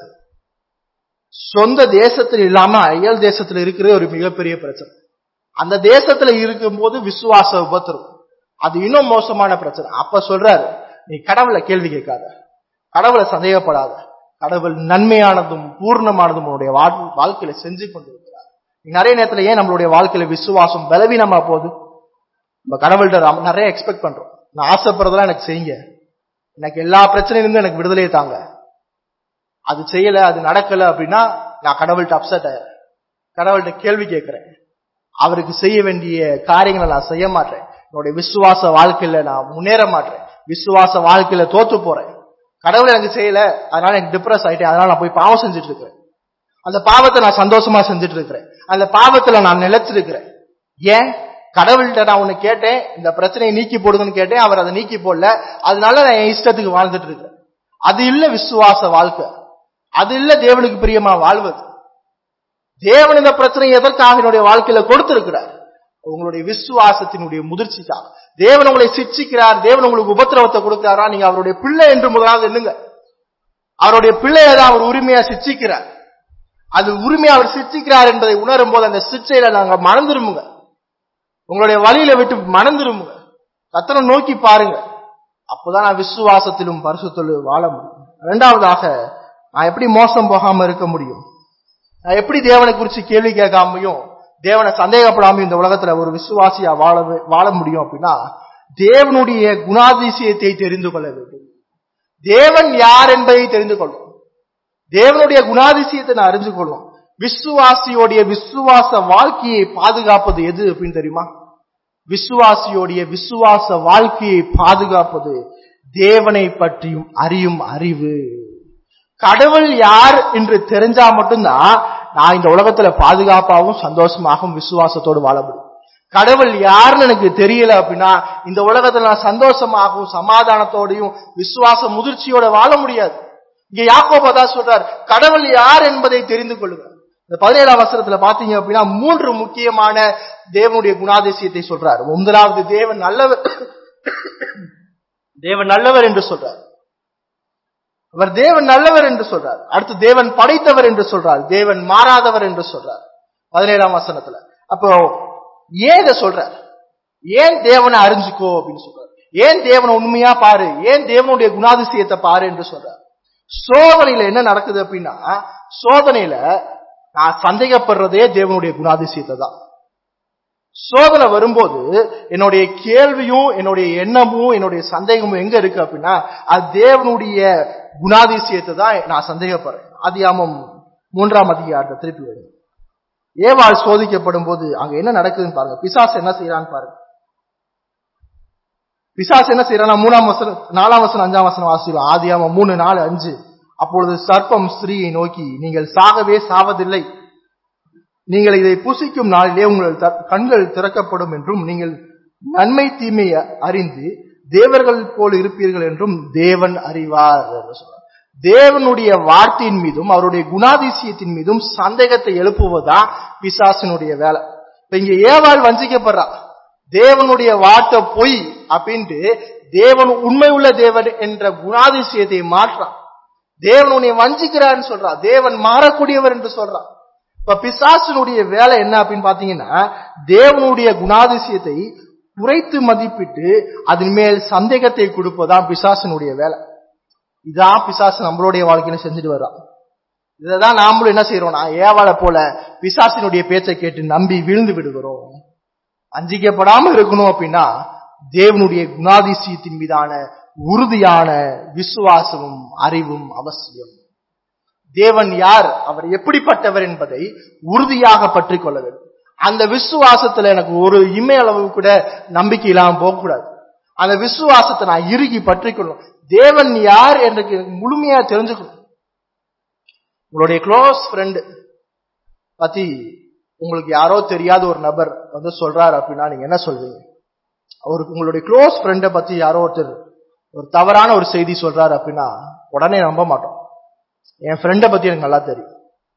சொந்த தேசத்தில் இல்லாம அயல் தேசத்துல இருக்கிறதே ஒரு மிகப்பெரிய பிரச்சனை. அந்த தேசத்துல இருக்கும்போது விசுவாச உபத்திரம், அது இன்னும் மோசமான பிரச்சனை. அப்ப சொல்றாரு, நீ கடவுளை கேள்வி கேட்காத, கடவுளை சந்தேகப்படாத, கடவுள் நன்மையானதும் பூர்ணமானதும் உன்னுடைய வாழ்க்கையில செஞ்சு கொண்டிருக்கிறார். நிறைய நேரத்துல ஏன் நம்மளுடைய வாழ்க்கையில விசுவாசம் பலவீனமா போகுது? நம்ம கடவுள்கிட்ட நிறைய எக்ஸ்பெக்ட் பண்றோம். நான் ஆசைப்படுறதெல்லாம் எனக்கு செய்யுங்க, எனக்கு எல்லா பிரச்சனையிலிருந்து எனக்கு விடுதலையை தாங்க. அது செய்யல, அது நடக்கல அப்படின்னா நான் கடவுள்கிட்ட அப்செட் ஆயிடுறேன், கடவுள்கிட்ட கேள்வி கேட்கிறேன், அவருக்கு செய்ய வேண்டிய காரியங்களை நான் செய்ய மாட்டேன், என்னுடைய விசுவாச வாழ்க்கையில நான் முன்னேற மாட்டேன், விசுவாச வாழ்க்கையில தோத்து போறேன். கடவுள் எனக்கு செய்யல, அதனால எனக்கு டிப்ரெஸ் ஆயிட்டேன், அதனால நான் போய் பாவம் செஞ்சுட்டு இருக்கிறேன், அந்த பாவத்தை நான் சந்தோஷமா செஞ்சுட்டு இருக்கிறேன், அந்த பாவத்துல நான் நிலைச்சிருக்கிறேன். ஏன்? கடவுள்கிட்ட நான் ஒண்ணு கேட்டேன், இந்த பிரச்சனையை நீக்கி போடுங்கன்னு கேட்டேன், அவர் அதை நீக்கி போடல, அதனால நான் என் இஷ்டத்துக்கு வாழ்ந்துட்டு இருக்கிறேன். அது இல்ல விசுவாச வாழ்க்கை, அது இல்ல தேவனுக்கு பிரியமா வாழ்வது. தேவன் இந்த பிரச்சனையை எதற்காக என்னுடைய வாழ்க்கையில கொடுத்திருக்கிறார்? உங்களுடைய விசுவாசத்தினுடைய முதிர்ச்சிக்காக. தேவன் உங்களை சிட்சிக்கிறார், தேவன் உங்களுக்கு உபத்திரவத்தை கொடுக்கிறாரா, நீங்க அவருடைய பிள்ளை என்று முதலாவது எண்ணுங்க. அவருடைய பிள்ளையை தான் அவர் உரிமையா சிட்சிக்கிறார். அது உரிமையா அவர் சிட்சிக்கிறார் என்பதை உணரும் போது அந்த சிட்சையில நாங்க மறந்துருமுங்க, உங்களுடைய வழியில விட்டு மணந்துருமுங்க, கர்த்தரை நோக்கி பாருங்க. அப்போதான் நான் விசுவாசத்திலும் பரிசுத்தத்திலும் வாழ முடியும். இரண்டாவதாக, நான் எப்படி மோசம் போகாம இருக்க முடியும்? நான் எப்படி தேவனை குறிச்சு கேள்வி கேட்காமையும் தேவனை சந்தேகப்படாமையும் இந்த உலகத்துல ஒரு விசுவாசியா வாழ முடியும் அப்படின்னா, தேவனுடைய குணாதிசயத்தை தெரிந்து கொள்ள வேண்டும். தேவன் யார் என்பதை தெரிந்து கொள்ளும். தேவனுடைய குணாதிசயத்தை நான் அறிந்து கொள்ளும். விசுவாசியோடைய விசுவாச வாழ்க்கையை பாதுகாப்பது எது அப்படின்னு தெரியுமா? விசுவாசியோடைய விசுவாச வாழ்க்கையை பாதுகாப்பது தேவனை பற்றியும் அறியும் அறிவு. கடவுள் யார் என்று தெரிஞ்சா மட்டும்தான் நான் இந்த உலகத்துல பாதுகாப்பாகவும் சந்தோஷமாகவும் விசுவாசத்தோடு வாழ முடியும். கடவுள் யாருன்னு எனக்கு தெரியல அப்படின்னா இந்த உலகத்துல நான் சந்தோஷமாகவும் சமாதானத்தோடையும் விசுவாச முதிர்ச்சியோட வாழ முடியாது. இங்க யாக்கோபு தான் சொல்றார், கடவுள் யார் என்பதை தெரிந்து கொள்ளுங்க. இந்த 17ஆம் வசனத்துல பாத்தீங்க அப்படின்னா 3 முக்கியமான தேவனுடைய குணாதிசயத்தை சொல்றார். முதலாவது தேவன் நல்லவர், தேவன் நல்லவர் என்று சொல்றார். அவர் தேவன் நல்லவர் என்று சொல்றார். அடுத்து தேவன் படைத்தவர் என்று சொல்றார். தேவன் மாறாதவர் என்று சொல்றார் 17ஆம் வசனத்துல. அப்போ ஏன் இதை சொல்றார்? ஏன் தேவனை அறிஞ்சுக்கோ அப்படின்னு சொல்றார். ஏன் தேவனை உண்மையா பாரு, ஏன் தேவனுடைய குணாதிசயத்தை பாரு என்று சொல்றார். சோதனையில என்ன நடக்குது அப்படின்னா, சோதனையில நான் சந்தேகப்படுறதே தேவனுடைய குணாதிசயத்தை தான். சோதனை வரும்போது என்னுடைய கேள்வியும் என்னுடைய எண்ணமும் என்னுடைய சந்தேகமும் எங்க இருக்கு அப்படின்னா அது தேவனுடைய குணாதிசயத்தை தான் நான் சந்தேகப்படுறேன். ஆதியாகமம் 3ஆம் அதிகாரத்தை திருப்பி வருது. ஏவாள் சோதிக்கப்படும் போது அங்க என்ன நடக்குதுன்னு பாருங்க. பிசாசு என்ன செய்யறான்னு பாருங்க. பிசாசு என்ன செய்யறான்? 3ஆம் வசனம் 4ஆம் வசனம் 5ஆம் வசனம் வாசிக்கலாம். ஆதியாகமம் 3:4-5. அப்பொழுது சர்ப்பம் ஸ்திரீயை நோக்கி, நீங்கள் சாகவே சாவதில்லை, நீங்கள் இதை புசிக்கும் நாளிலே உங்கள் கண்கள் திறக்கப்படும் என்றும் நீங்கள் நன்மை தீமை அறிந்து தேவர்கள் போல் இருப்பீர்கள் என்றும் தேவன் அறிவார் என்று சொல்றார். தேவனுடைய வார்த்தையின் மீதும் அவருடைய குணாதிசயத்தின் மீதும் சந்தேகத்தை எழுப்புவதா பிசாசினுடைய வேலை. இப்ப இங்க ஏவாள் வஞ்சிக்கப்படுறா. தேவனுடைய வார்த்தை பொய் அப்படின்ட்டு தேவன் உண்மை உள்ள தேவன் என்ற குணாதிசயத்தை மாற்றான். தேவனுடைய வஞ்சிக்கிறான்னு சொல்றா, தேவன் மாறக்கூடியவர் என்று சொல்றான். இப்ப பிசாசினுடைய வேலை என்ன அப்படின்னு பாத்தீங்கன்னா, தேவனுடைய குணாதிசயத்தை குறைத்து மதிப்பிட்டு அதன் மேல் சந்தேகத்தை கொடுப்பதான் பிசாசினுடைய வேலை. இதான் பிசாசு நம்மளுடைய வாழ்க்கையில செஞ்சுட்டு வர்றான். இதான் நாமளும் என்ன செய்யறோம்னா, ஏவாளை போல பிசாசினுடைய பேச்சை கேட்டு நம்பி விழுந்து விடுகிறோம். அஞ்சிக்கப்படாம இருக்கணும் அப்படின்னா தேவனுடைய குணாதிசயத்தின் மீதான உறுதியான விசுவாசமும் அறிவும் அவசியம். தேவன் யார், அவர் எப்படிப்பட்டவர் என்பதை உறுதியாக பற்றிக் கொள்ள வேண்டும். அந்த விசுவாசத்துல எனக்கு ஒரு இமை அளவு கூட நம்பிக்கை இல்லாம போகக்கூடாது. அந்த விசுவாசத்தை நான் இறுகி பற்றிக்கொள்ளணும். தேவன் யார் என்று முழுமையா தெரிஞ்சுக்கணும். உங்களுடைய க்ளோஸ் ஃப்ரெண்டு பத்தி உங்களுக்கு யாரோ தெரியாத ஒரு நபர் வந்து சொல்றாரு அப்படின்னா நீங்க என்ன சொல்வீங்க? அவருக்கு உங்களுடைய க்ளோஸ் ஃப்ரெண்டை பத்தி யாரோ ஒருத்தர் ஒரு தவறான ஒரு செய்தி சொல்றாரு அப்படின்னா உடனே நம்ப மாட்டோம். என் ஃப்ரெண்டை பத்தி எனக்கு நல்லா தெரியும்,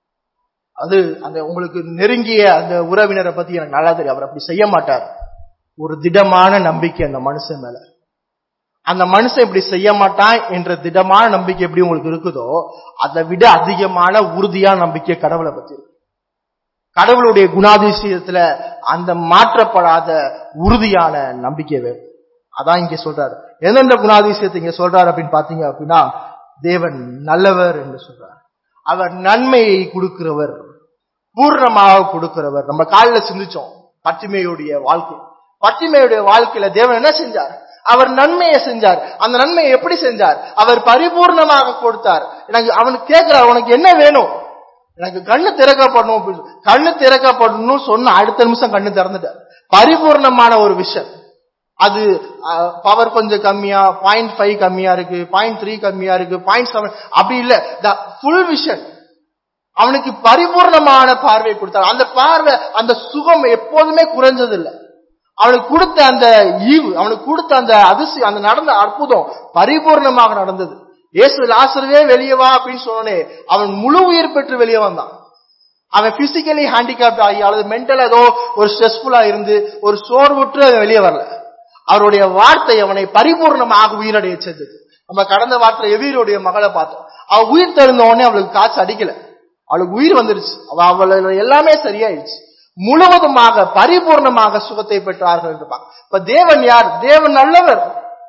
அது அந்த உங்களுக்கு நெருங்கிய அந்த உறவினரை பத்தி எனக்கு நல்லா தெரியும், அவர் அப்படி செய்ய மாட்டார். ஒரு திடமான நம்பிக்கை அந்த மனுஷன் மேல. அந்த மனுஷன் இப்படி செய்ய மாட்டான் என்ற திடமான நம்பிக்கை எப்படி உங்களுக்கு இருக்குதோ அதை விட அதிகமான உறுதியான நம்பிக்கை கடவுளை பத்தி இருக்கு. கடவுளுடைய குணாதிசயத்துல அந்த மாற்றப்படாத உறுதியான நம்பிக்கை வேணும். அதான் இங்க சொல்றாரு. எந்தெந்த குணாதிசயத்தை இங்க சொல்றாரு அப்படின்னு பாத்தீங்க அப்படின்னா, தேவன் நல்லவர் என்று சொல்றார். அவர் நன்மையை கொடுக்கிறவர், பூர்ணமாக கொடுக்கிறவர். நம்ம காலையில சிந்திச்சோம் பட்டிமையுடைய வாழ்க்கை. பட்டிமையுடைய வாழ்க்கையில தேவன் என்ன செஞ்சார்? அவர் நன்மையை செஞ்சார். அந்த நன்மையை எப்படி செஞ்சார்? அவர் பரிபூர்ணமாக கொடுத்தார். எனக்கு அவனுக்கு கேட்கிறார், உனக்கு என்ன வேணும்? எனக்கு கண்ணு திறக்கப்படணும். கண்ணு திறக்கப்படணும் சொன்ன அடுத்த நிமிஷம் கண்ணு திறந்துட்டார். பரிபூர்ணமான ஒரு விஷயம். அது பவர் கொஞ்சம் கம்மியா, 0.5 கம்மியா இருக்கு, 0.3 கம்மியா இருக்கு, 0.7 அப்படி இல்ல, ஃபுல் விஷன். அவனுக்கு பரிபூர்ணமான பார்வை கொடுத்தார். அந்த பார்வை, அந்த சுகம் எப்போதுமே குறைஞ்சது இல்லை. அவனுக்கு கொடுத்த அந்த ஈவு, அவனுக்கு கொடுத்த அந்த அதிசயம், அந்த நடந்த அற்புதம் பரிபூர்ணமாக நடந்தது. இயேசு லாசருவே வெளியே வா அப்படின்னு சொன்னே அவன் முழு உயிர் பெற்று வெளியே வந்தான். அவன் பிசிக்கலி ஹேண்டிகேப்ட் ஆகி அல்லது மென்டல் ஏதோ ஒரு ஸ்ட்ரெஸ்ஃபுல்லா இருந்து ஒரு சோர்வுற்று அவன் வெளியே வரல. அவருடைய வார்த்தை அவனை பரிபூர்ணமாக உயிரடைய செஞ்சது. நம்ம கடந்த வார்த்தையில எவீருடைய மகளை பார்த்தோம். அவ உயிர் தெரிந்த உடனே அவளுக்கு காசு அடிக்கல, அவளுக்கு உயிர் வந்துருச்சு. அவள எல்லாமே சரியாயிடுச்சு. முழுவதுமாக பரிபூர்ணமாக சுகத்தை பெற்றார்கள். இப்ப தேவன் யார்? தேவன் நல்லவர்.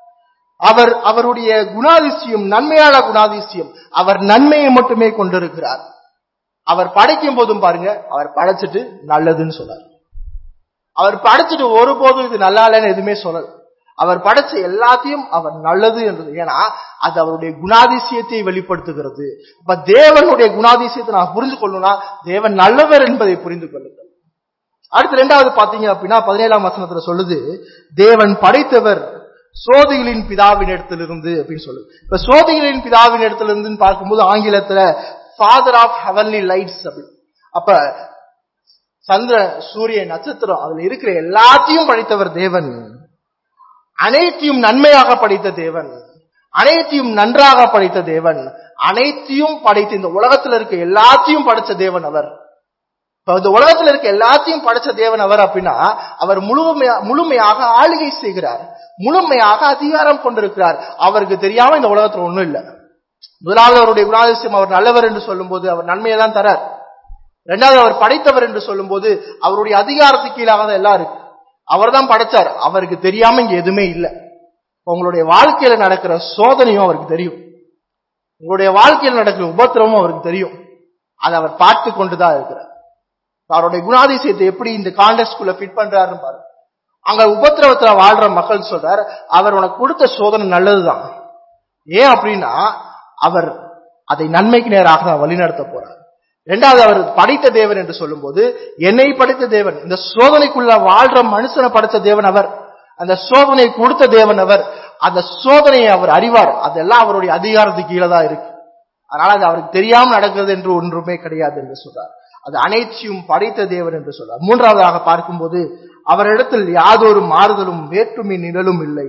அவருடைய குணாதிசயம் நன்மையான குணாதிசயம். அவர் நன்மையை மட்டுமே கொண்டிருக்கிறார். அவர் படைக்கும் போதும் பாருங்க, அவர் படைச்சிட்டு நல்லதுன்னு சொன்னார். அவர் படைச்சிட்டு ஒருபோதும் இது நல்லா இல்லைன்னு எதுவுமே சொல்லல. அவர் படைச்ச எல்லாத்தையும் அவர் நல்லது என்றது. ஏன்னா அது அவருடைய குணாதிசயத்தை வெளிப்படுத்துகிறது. அப்ப தேவனுடைய குணாதிசயத்தை நான் புரிந்து கொள்ளணும்னா தேவன் நல்லவர் என்பதை புரிந்து கொள்ளுங்கள். அடுத்து இரண்டாவது பாத்தீங்க அப்படின்னா 17ஆம் வசனத்துல சொல்லுது, தேவன் படைத்தவர் சோதிகளின் பிதாவின் இடத்திலிருந்து அப்படின்னு சொல்லுது. இப்ப சோதிகளின் பிதாவின் இடத்திலிருந்து பார்க்கும்போது ஆங்கிலத்துல ஃபாதர் ஆஃப் ஹெவன்லி லைட்ஸ் அப்படி. அப்ப சந்திர சூரிய நட்சத்திரம் அதுல இருக்கிற எல்லாத்தையும் படைத்தவர் தேவன். அனைத்தையும் நன்மையாக படைத்த தேவன், அனைத்தையும் நன்றாக படைத்த தேவன், அனைத்தையும் படைத்த இந்த உலகத்துல இருக்க எல்லாத்தையும் படைச்ச தேவன் அவர். இந்த உலகத்துல இருக்க எல்லாத்தையும் படைச்ச தேவன் அவர் அப்படின்னா அவர் முழுமையாக ஆளுகை செய்கிறார், முழுமையாக அதிகாரம் கொண்டிருக்கிறார். அவருக்கு தெரியாம இந்த உலகத்துல ஒண்ணும் இல்லை. முதலாவது அவருடைய குணாதிசயம், அவர் நல்லவர் என்று சொல்லும் போது அவர் நன்மையை தான் தரார். இரண்டாவது அவர் படைத்தவர் என்று சொல்லும் போது அவருடைய அதிகாரத்துக்கு கீழாக எல்லாம் இருக்கு. அவர் தான் படைச்சார், அவருக்கு தெரியாம இங்க எதுவுமே இல்லை. உங்களுடைய வாழ்க்கையில நடக்கிற சோதனையும் அவருக்கு தெரியும், உங்களுடைய வாழ்க்கையில் நடக்கிற உபத்திரமும் அவருக்கு தெரியும். அதை அவர் பார்த்து கொண்டுதான் இருக்கிறார். அவருடைய குணாதிசயத்தை எப்படி இந்த கான்டெக்ஸ்ட்குள்ள ஃபிட் பண்றாருன்னு பாருங்க. அங்க உபத்திரவத்துல வாழ்ற மக்கள் சொல்றார், அவர் உனக்கு கொடுத்த சோதனை நல்லதுதான். ஏன் அப்படின்னா அவர் அதை நன்மைக்கு நேராக தான் வழிநடத்த போறார். இரண்டாவது அவர் படைத்த தேவன் என்று சொல்லும் போது என்னை படைத்த தேவன், இந்த சோதனைக்குள்ள வாழ்ற மனுஷனை படைத்த தேவன் அவர், அந்த சோதனை கொடுத்த தேவன் அவர், அந்த சோதனையை அவர் அறிவார். அதெல்லாம் அவருடைய அதிகாரத்துக்கு கீழே தான் இருக்கு. அதனால அது அவருக்கு தெரியாம நடக்கிறது என்று ஒன்றுமே கிடையாது என்று சொல்றார். அது அனைத்தையும் படைத்த தேவன் என்று சொல்றார். மூன்றாவதாக பார்க்கும்போது அவரிடத்தில் யாதொரு மாறுதலும் வேற்றுமை நிழலும் இல்லை.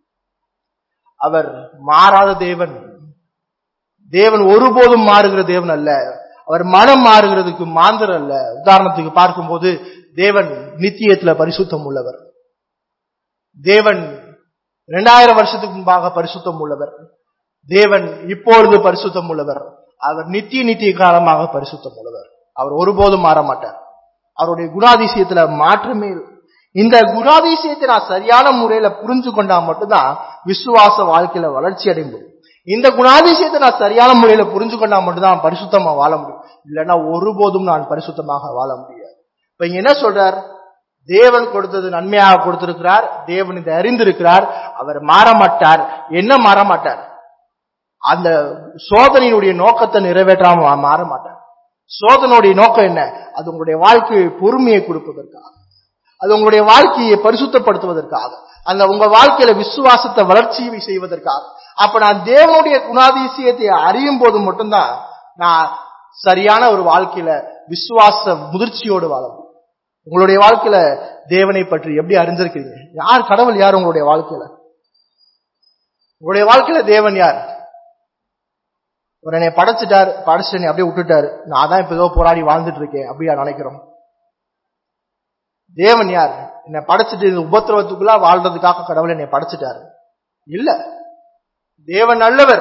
அவர் மாறாத தேவன். தேவன் ஒருபோதும் மாறுகிற தேவன் அல்ல. அவர் மனம் மாறுகிறதுக்கு மாந்தர் அல்ல. உதாரணத்துக்கு பார்க்கும்போது தேவன் நித்தியத்துல பரிசுத்தம் உள்ளவர். தேவன் 2000 வருஷத்துக்கு முன்பாக பரிசுத்தம் உள்ளவர். தேவன் இப்பொழுது பரிசுத்தம் உள்ளவர். அவர் நித்திய காலமாக பரிசுத்தம் உள்ளவர். அவர் ஒருபோதும் மாற மாட்டார். அவருடைய குணாதிசயத்துல மாற்றமே. இந்த குணாதிசயத்தை நான் சரியான முறையில புரிஞ்சு கொண்டா மட்டும்தான் விசுவாச வாழ்க்கையில வளர்ச்சி அடைய முடியும். இந்த குணாதிசயத்தை நான் சரியான முறையில புரிஞ்சு கொண்டா மட்டும்தான் பரிசுத்தமா வாழ முடியும். இல்லைன்னா ஒருபோதும் நான் பரிசுத்தமாக வாழ முடியாது. இப்ப இங்க என்ன சொல்றார்? தேவன் கொடுத்தது நன்மையாக கொடுத்திருக்கிறார். தேவன் இதை அறிந்திருக்கிறார். அவர் மாற மாட்டார். என்ன மாற மாட்டார்? அந்த சோதனையினுடைய நோக்கத்தை நிறைவேற்றாம மாற மாட்டார். சோதனையுடைய நோக்கம் என்ன? அது உங்களுடைய வாழ்க்கையை பொறுமையை கொடுப்பதற்காக, அது உங்களுடைய வாழ்க்கையை பரிசுத்தப்படுத்துவதற்காக, அந்த உங்க வாழ்க்கையில விசுவாசத்தை வளர்ச்சி செய்வதற்காக. அப்ப நான் தேவனுடைய குணாதிசயத்தை அறியும் போது மட்டும்தான் நான் சரியான ஒரு வாழ்க்கையில விசுவாச முதிர்ச்சியோடு வாழ முடியும். உங்களுடைய வாழ்க்கையில தேவனை பற்றி எப்படி அறிஞ்சிருக்கீங்க? யார் கடவுள்? யார் உங்களுடைய வாழ்க்கையில? உங்களுடைய வாழ்க்கையில தேவன் யார்? ஒரு என்னை படைச்சிட்டார், படைச்சு அப்படியே விட்டுட்டாரு, நான் தான் இப்ப ஏதோ போராடி வாழ்ந்துட்டு இருக்கேன் அப்படியா நினைக்கிறோம்? தேவன் யார்? என்னை படைச்சிட்டு இந்த உபத்திரவத்துக்குள்ள வாழ்றதுக்காக கடவுள் என்னை படைச்சிட்டாரு இல்ல. தேவன் நல்லவர்,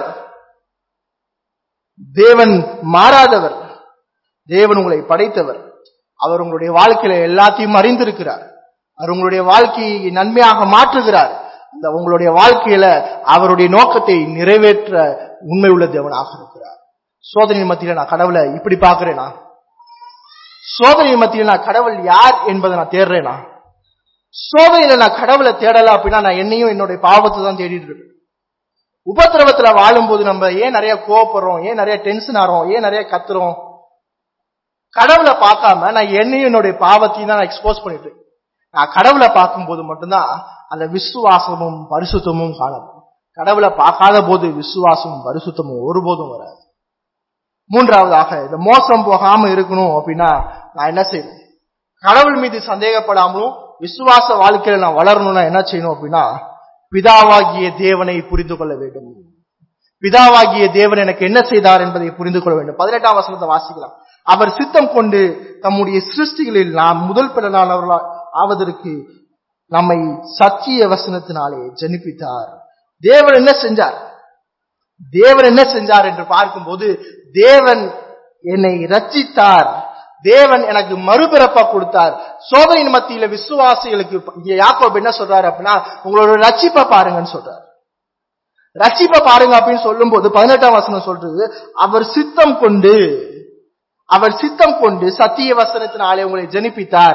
தேவன் மாறாதவர், தேவன் உங்களை படைத்தவர். அவர் உங்களுடைய வாழ்க்கையில எல்லாத்தையும் அறிந்திருக்கிறார். அவர் உங்களுடைய வாழ்க்கையை நன்மையாக மாற்றுகிறார். அந்த உங்களுடைய வாழ்க்கையில அவருடைய நோக்கத்தை நிறைவேற்ற உண்மை உள்ள தேவனாக இருக்கிறார். சோதனை மத்தியில நான் கடவுளை இப்படி பாக்குறேனா? சோதனை மத்தியில நான் கடவுள் யார் என்பதை நான் தேடுறேனா? சோதனையில நான் கடவுளை தேடல அப்படின்னா நான் என்னையும் என்னுடைய பாவத்தை தான் தேடிட்டு இருக்கேன். உபத்திரவத்துல வாழும்போது நம்ம ஏன் நிறைய கோவப்படுறோம், ஏன் நிறைய டென்ஷன் ஆறோம், ஏன் நிறைய கத்துறோம்? கடவுளை பார்க்காம நான் என்னையும் என்னுடைய பாவத்தையும் தான் நான் எக்ஸ்போஸ் பண்ணிட்டு இருக்கேன். நான் கடவுளை பார்க்கும்போது மட்டும்தான் அந்த விசுவாசமும் பரிசுத்தமும் காணப்படும். கடவுளை பார்க்காத போது விசுவாசமும் பரிசுத்தமும் ஒருபோதும் வராது. மூன்றாவதாக இந்த மோசம் போகாம இருக்கணும் அப்படின்னா நான் என்ன செய்யணும்? கடவுள் மீது சந்தேகப்படாமலும் விசுவாச வாழ்க்கையில நான் வளரணும்னா என்ன செய்யணும் அப்படின்னா பிதாவாகிய தேவனை புரிந்து கொள்ள வேண்டும். பிதாவாகிய தேவன் எனக்கு என்ன செய்தார் என்பதை புரிந்து கொள்ள வேண்டும். 18ஆம் வசனத்தை வாசிக்கலாம். அவர் சித்தம் கொண்டு தம்முடைய சிருஷ்டிகளில் நாம் முதல் பிறனானவர்களா ஆவதற்கு நம்மை சத்திய வசனத்தினாலே ஜனிப்பித்தார். தேவன் என்ன செஞ்சார்? தேவன் என்ன செஞ்சார் என்று பார்க்கும்போது தேவன் என்னை ரட்சித்தார். தேவன் எனக்கு மறுபிறப்பா கொடுத்தார். சோதனையின் மத்தியில விசுவாசிகளுக்கு இங்க யாக்கோபு என்ன சொல்றாரு அப்படின்னா உங்களோட ரட்சிப்பை பாருங்கன்னு சொல்றாரு. ரட்சிப்பை பாருங்க அப்படின்னு சொல்லும் போது 18ஆம் வசனம் சொல்றது அவர் சித்தம் கொண்டு சத்திய வசனத்தினாலே உங்களை ஜனிப்பித்தார்.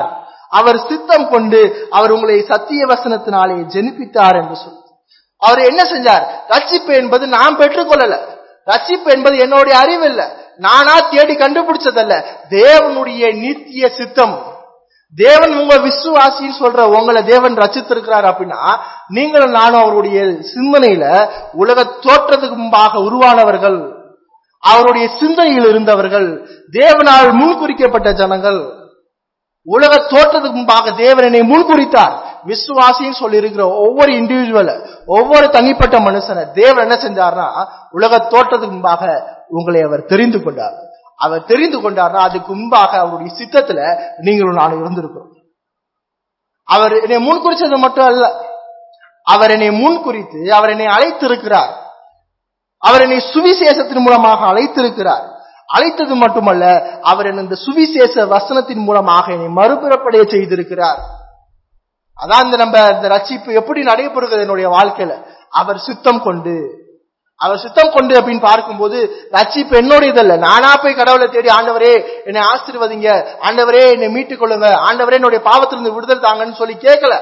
அவர் சித்தம் கொண்டு அவர் உங்களை சத்திய வசனத்தினாலே ஜெனிப்பித்தார் என்று சொல்லி அவர் என்ன செஞ்சார்? ரட்சிப்பு என்பது நான் பெற்றுக்கொள்ளல, ரட்சிப்பு என்பது என்னுடைய அறிவு இல்ல, நானா தேடி கண்டுபிடிச்சதல்ல, தேவனுடைய நித்திய சித்தம். தேவன் உங்க விசுவாசின்னு சொல்ற உங்களை தேவன் ரட்சித்திருக்கிறார் அப்படின்னா நீங்களும் நானும் அவருடைய சிந்தனையில உலக தோற்றத்துக்கு முன்பாக உருவானவர்கள், அவருடைய சிந்தனையில் இருந்தவர்கள், தேவனால் முன்குறிக்கப்பட்ட ஜனங்கள். உலக தோற்றத்துக்கு முன்பாக தேவன் என்னை முன்குறித்தார். விசுவாசின்னு சொல்லி இருக்கிற ஒவ்வொரு இண்டிவிஜுவல, ஒவ்வொரு தனிப்பட்ட மனுஷனை தேவன் என்ன செஞ்சார்னா உலக தோற்றத்துக்கு முன்பாக உங்களை அவர் தெரிந்து கொண்டார். அவர் தெரிந்து கொண்டார்னா அதுக்கு முன்பாக அவருடைய சித்தத்துல நீங்களும் நானும் இருந்திருக்கிறோம். அவர் என்னை முன்குறிச்சது மட்டும் அல்ல, அவர் என்னை முன்குறித்து அவர் என்னை அழைத்திருக்கிறார். அவர் என்னை சுவிசேஷத்தின் மூலமாக அழைத்திருக்கிறார். அழைத்தது மட்டுமல்ல, அவர் இந்த சுவிசேஷ வசனத்தின் மூலமாக என்னை மறுபிறப்படைய செய்திருக்கிறார். அதான் இந்த ரட்சிப்பு எப்படி நடைபெறுகிறது என்னுடைய வாழ்க்கையில? அவர் சித்தம் கொண்டு அப்படின்னு பார்க்கும்போது ரட்சிப்பு என்னுடையதல்ல. நானா போய் கடவுளை தேடி ஆண்டவரே என்னை ஆசீர்வதிங்க, ஆண்டவரே என்னை மீட்டுக் கொள்ளுங்க, ஆண்டவரே என்னுடைய பாவத்திலிருந்து விடுதல் தாங்கன்னு சொல்லி கேட்கல.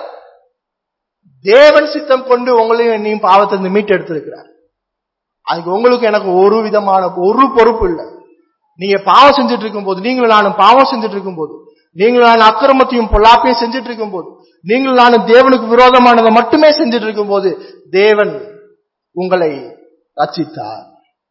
தேவன் சித்தம் கொண்டு உங்களையும் என்னையும் பாவத்திலிருந்து மீட்டு எடுத்திருக்கிறார். அதுக்கு உங்களுக்கு எனக்கு ஒரு விதமான ஒரு பொறுப்பு இல்லை. நீங்க பாவம் செஞ்சுட்டு இருக்கும் போது, நீங்களும் நானும் பாவம் செஞ்சுட்டு இருக்கும் போது, நீங்களும் நானும் அக்கிரமத்தையும் பொல்லாப்பையும் செஞ்சுட்டு இருக்கும் போது, நீங்களும் நானும் தேவனுக்கு விரோதமானதை மட்டுமே செஞ்சுட்டு இருக்கும் போது தேவன் உங்களை ரட்சித்தார்.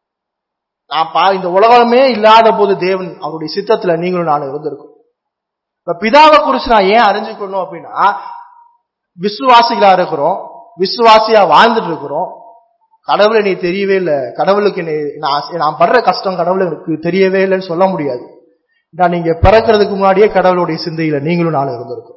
இந்த உலகமே இல்லாத போது தேவன் அவருடைய சித்தத்துல நீங்களும் நானும் இருந்திருக்கும். இப்ப பிதாவை குறிச்சு நான் ஏன் அறிஞ்சுக்கணும் அப்படின்னா, விசுவாசிகளா இருக்கிறோம், விசுவாசியா வாழ்ந்துட்டு இருக்கிறோம். கடவுளை நீ தெரியவே இல்லை, கடவுளுக்கு நான் படுற கஷ்டம் கடவுளுக்கு தெரியவே இல்லைன்னு சொல்ல முடியாது. நீங்க பிறக்கிறதுக்கு முன்னாடியே கடவுளுடைய சிந்தையில நீங்களும் நானும் இருந்திருக்கும்.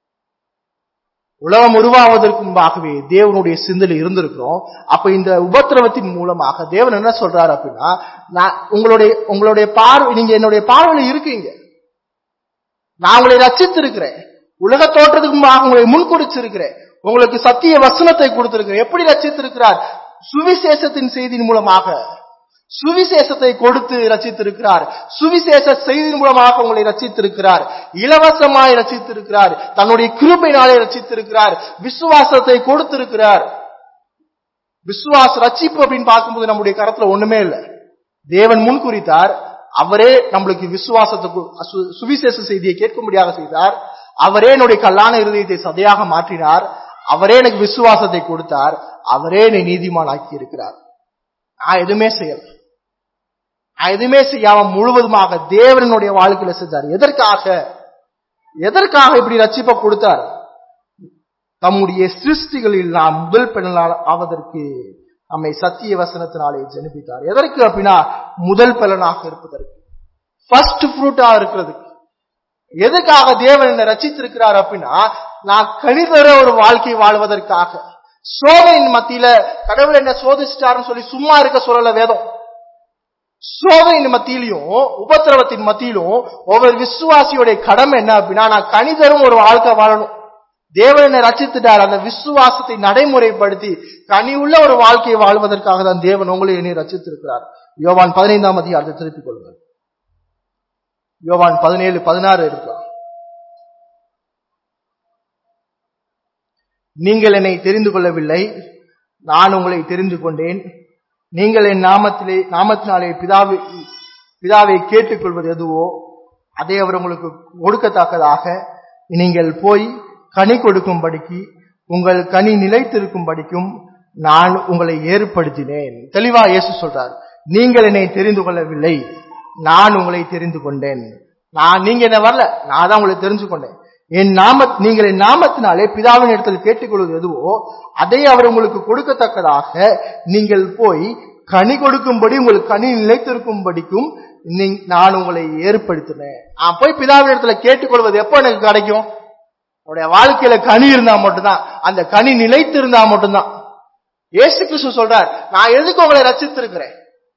உலகம் உருவாவதற்கு முன்பாகவே தேவனுடைய சிந்தையில இருந்திருக்கிறோம். அப்ப இந்த உபத்திரவத்தின் மூலமாக தேவன் என்ன சொல்றாரு அப்படின்னா, நான் உங்களுடைய பார்வை, நீங்க என்னுடைய பார்வையில இருக்கீங்க, நான் உங்களை ரட்சித்திருக்கிறேன், உலக தோற்றத்துக்கு முன்பாக உங்களை முன்குறிச்சிருக்கிறேன், உங்களுக்கு சத்திய வசனத்தை கொடுத்திருக்கிறேன். எப்படி ரட்சித்திருக்கிறார்? சுவிசேஷத்தின் செய்தியின் மூலமாக, சுவிசேஷத்தை கொடுத்து ரட்சித்திருக்கிறார். சுவிசேஷ செய்தியின் மூலமாக உங்களை ரட்சித்திருக்கிறார், இலவசமாய் ரட்சித்திருக்கிறார், தன்னுடைய கிருபையினாலே ரட்சித்திருக்கிறார், விசுவாசத்தை கொடுத்திருக்கிறார். விசுவாச ரட்சிப்பு அப்படின்னு பார்க்கும்போது நம்முடைய கரத்துல ஒண்ணுமே இல்லை. தேவன் முன்குறித்தார், அவரே நம்மளுக்கு விசுவாசத்துக்கு சுவிசேஷ செய்தியை கேட்கும்படியாக செய்தார், அவரே என்னுடைய கல்லான இருதயத்தை சதையாக மாற்றினார், அவரே எனக்கு விசுவாசத்தை கொடுத்தார், அவரே என்னை நீதிமான் ஆக்கி இருக்கிறார். நான் எதுவுமே செய்யல, நான் எதுவுமே செய்யாம முழுவதுமாக தேவனுடைய வாழ்க்கையில செஞ்சார். எதற்காக இப்படி ரட்சிப்பை கொடுத்தார்? நம்முடைய சிருஷ்டிகளில் நாம் முதல் பலனாக ஆவதற்கு நம்மை சத்திய வசனத்தினாலே ஜெனிப்பித்தார். எதற்கு அப்படின்னா, முதல் பலனாக இருப்பதற்கு, ஃபர்ஸ்ட் ஃப்ரூட்டா இருக்கிறதுக்கு. எதுக்காக தேவன் என்னை ரட்சித்திருக்கிறார் அப்படின்னா, நான் கனிதர ஒரு வாழ்க்கை வாழ்வதற்காக. சோதனையின் மத்தியில கடவுள் என்ன சோதிச்சிட்டாருன்னு சொல்லி சும்மா இருக்க சொல்லல வேதம். சோதனையின் மத்தியிலும் உபத்திரவத்தின் மத்தியிலும் ஒவ்வொரு விசுவாசியோடைய கடமை என்ன அப்படின்னா, நான் கனிதரும் ஒரு வாழ்க்கை வாழணும். தேவன் என்னை ரட்சித்துட்டார், அந்த விசுவாசத்தை நடைமுறைப்படுத்தி கனி உள்ள ஒரு வாழ்க்கையை வாழ்வதற்காக தான் தேவன் உங்களை என்னை ரட்சித்திருக்கிறார். யோவான் 15ஆம் அதிகாரத்தை திருப்பிக் கொள்ளுங்கள். யோவான் 17:16 இருக்கலாம். நீங்கள் என்னை தெரிந்து கொள்ளவில்லை, நான் உங்களை தெரிந்து கொண்டேன். நீங்கள் என் நாமத்தினாலே பிதாவை கேட்டுக்கொள்வது எதுவோ அதை அவர் உங்களுக்கு கொடுக்கத்தக்கதாக நீங்கள் போய் கனி கொடுக்கும்படிக்கு, உங்கள் கனி நிலைத்திருக்கும்படிக்கும் நான் உங்களை ஏற்படுத்தினேன். தெளிவா இயேசு சொல்றார், நீங்கள் என்னை தெரிந்து கொள்ளவில்லை, நான் உங்களை தெரிந்து கொண்டேன். நீங்க என்ன வரல, நான் தான் உங்களை தெரிஞ்சு கொண்டேன். நீங்கள் என் நாமத்தினாலே பிதாவின் இடத்தில் கேட்டுக்கொள்வது எதுவோ அதை அவர் உங்களுக்கு கொடுக்கத்தக்கதாக நீங்கள் போய் கனி கொடுக்கும்படி, உங்களுக்கு கனி நிலைத்திருக்கும்படிக்கும் நான் உங்களை ஏற்படுத்தினேன். நான் போய் பிதாவின் இடத்துல கேட்டுக்கொள்வது எப்போ எனக்கு கிடைக்கும்? உடைய வாழ்க்கையில கனி இருந்தா மட்டும்தான், அந்த கனி நிலைத்து இருந்தா மட்டும்தான். இயேசு கிறிஸ்து சொல்றார், நான் எதுக்கு உங்களை ரட்சித்திருக்கிறேன்?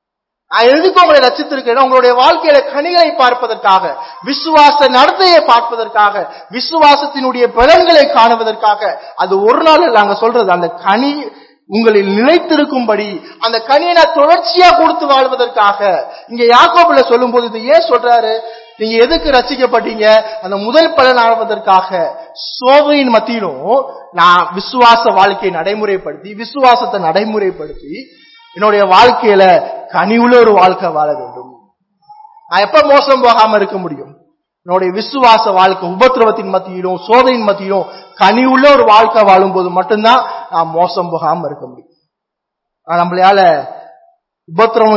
உங்களுடைய வாழ்க்கையில கனிகளை பார்ப்பதற்காக, விசுவாச நடத்தையை பார்ப்பதற்காக, விசுவாசத்தினுடைய பலன்களை காணுவதற்காக. அது ஒரு நாள் நாங்க சொல்றது, அந்த கனி உங்களில் நிலைத்திருக்கும்படி, அந்த கனியை நான் தொடர்ச்சியா கொடுத்து வாழ்வதற்காக. இங்க யாக்கோபுல சொல்லும் போது இது ஏன் சொல்றாரு? நீங்க எதுக்கு ரட்சிக்கப்பட்டீங்க? அந்த முதல் பலன் ஆவதற்காக. சோதனையின் மத்தியிலும் நான் விசுவாச வாழ்க்கையை நடைமுறைப்படுத்தி, விசுவாசத்தை நடைமுறைப்படுத்தி என்னுடைய வாழ்க்கையில கனிவுள்ள ஒரு வாழ்க்கை வாழ வேண்டும். நான் எப்ப மோசம் போகாம இருக்க முடியும்? என்னுடைய விசுவாச வாழ்க்கை உபத்திரவத்தின் மத்தியிலும் சோதனையின் மத்தியிலும் கனிவுள்ள ஒரு வாழ்க்கை வாழும் போது மட்டும்தான் நான் மோசம் போகாம இருக்க முடியும். நம்மளால உபத்திரவம்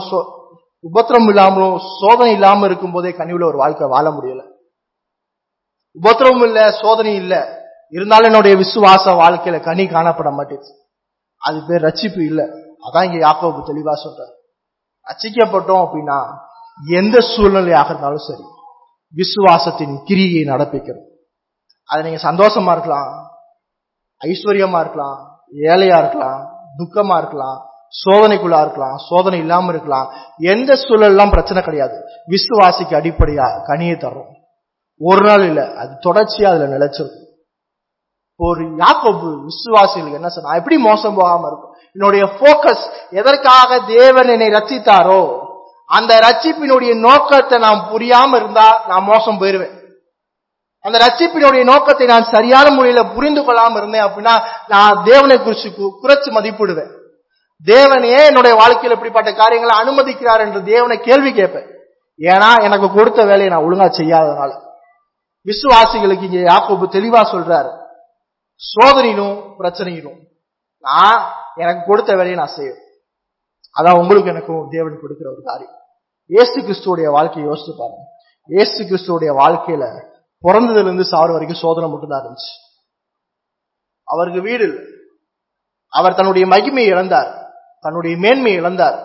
இல்லாமலும் சோதனை இல்லாம இருக்கும் போதே கனிவுள்ள ஒரு வாழ்க்கை வாழ முடியல. உபத்திரவம் இல்ல, சோதனை இல்ல, இருந்தாலும் என்னுடைய விசுவாச வாழ்க்கையில கனி காணப்பட மாட்டேங்குது. அது பேர் ரட்சிப்பு இல்ல. அதான் இங்க யாக்கோபு தெளிவா சொல்றாரு. ரட்சிக்கப்பட்டோம் அப்படின்னா எந்த சூழ்நிலையாக இருந்தாலும் சரி விசுவாசத்தின் கிரியை நடப்பிக்கிறோம். அது நீங்க சந்தோஷமா இருக்கலாம், ஐஸ்வர்யமா இருக்கலாம், ஏழையா இருக்கலாம், துக்கமா இருக்கலாம், சோதனைக்குள்ளா இருக்கலாம், சோதனை இல்லாம இருக்கலாம். எந்த சூழல்லாம் பிரச்சனை கிடையாது. விசுவாசிக்கு அடிப்படையா கனியை தரும். ஒரு நாள் இல்ல, அது தொடர்ச்சியா அதுல நிலைச்சிருக்கும். ஒரு யாக்கோபு விசுவாசிகளுக்கு என்ன சொன்னா, எப்படி மோசம் போகாம இருக்கும்? என்னுடைய போக்கஸ் எதற்காக தேவன் என்னை ரட்சித்தாரோ அந்த ரட்சிப்பினுடைய நோக்கத்தை நான் புரியாம இருந்தா நான் மோசம் போயிருவேன். அந்த ரட்சிப்பினுடைய நோக்கத்தை நான் சரியான முறையில புரிந்து கொள்ளாம இருந்தேன் அப்படின்னா நான் தேவனை குறிச்சு குறைச்சு மதிப்பிடுவேன். தேவன் ஏன் என்னுடைய வாழ்க்கையில் இப்படிப்பட்ட காரியங்களை அனுமதிக்கிறார் என்று தேவனை கேள்வி கேட்பேன். ஏன்னா எனக்கு கொடுத்த வேலையை நான் ஒழுங்கா செய்யாதனால. விசுவாசிகளுக்கு இங்கே யாக்கோபு தெளிவா சொல்றாரு, சோதனையிலும் பிரச்சனையிலும் நான் எனக்கு கொடுத்த வேலையை நான் செய்வேன். அதான் உங்களுக்கு எனக்கும் தேவன் கொடுக்கிற ஒரு காரியம். இயேசு கிறிஸ்துவோடைய வாழ்க்கையை யோசித்து பாருங்க. இயேசு கிறிஸ்துவோடைய வாழ்க்கையில பிறந்ததுல இருந்து சாவு வரைக்கும் சோதனை மட்டும்தான் இருந்துச்சு. அவருக்கு வீடு இல்லை. அவர் தன்னுடைய மகிமையை இழந்தார், தன்னுடைய மேன்மையை இழந்தார்.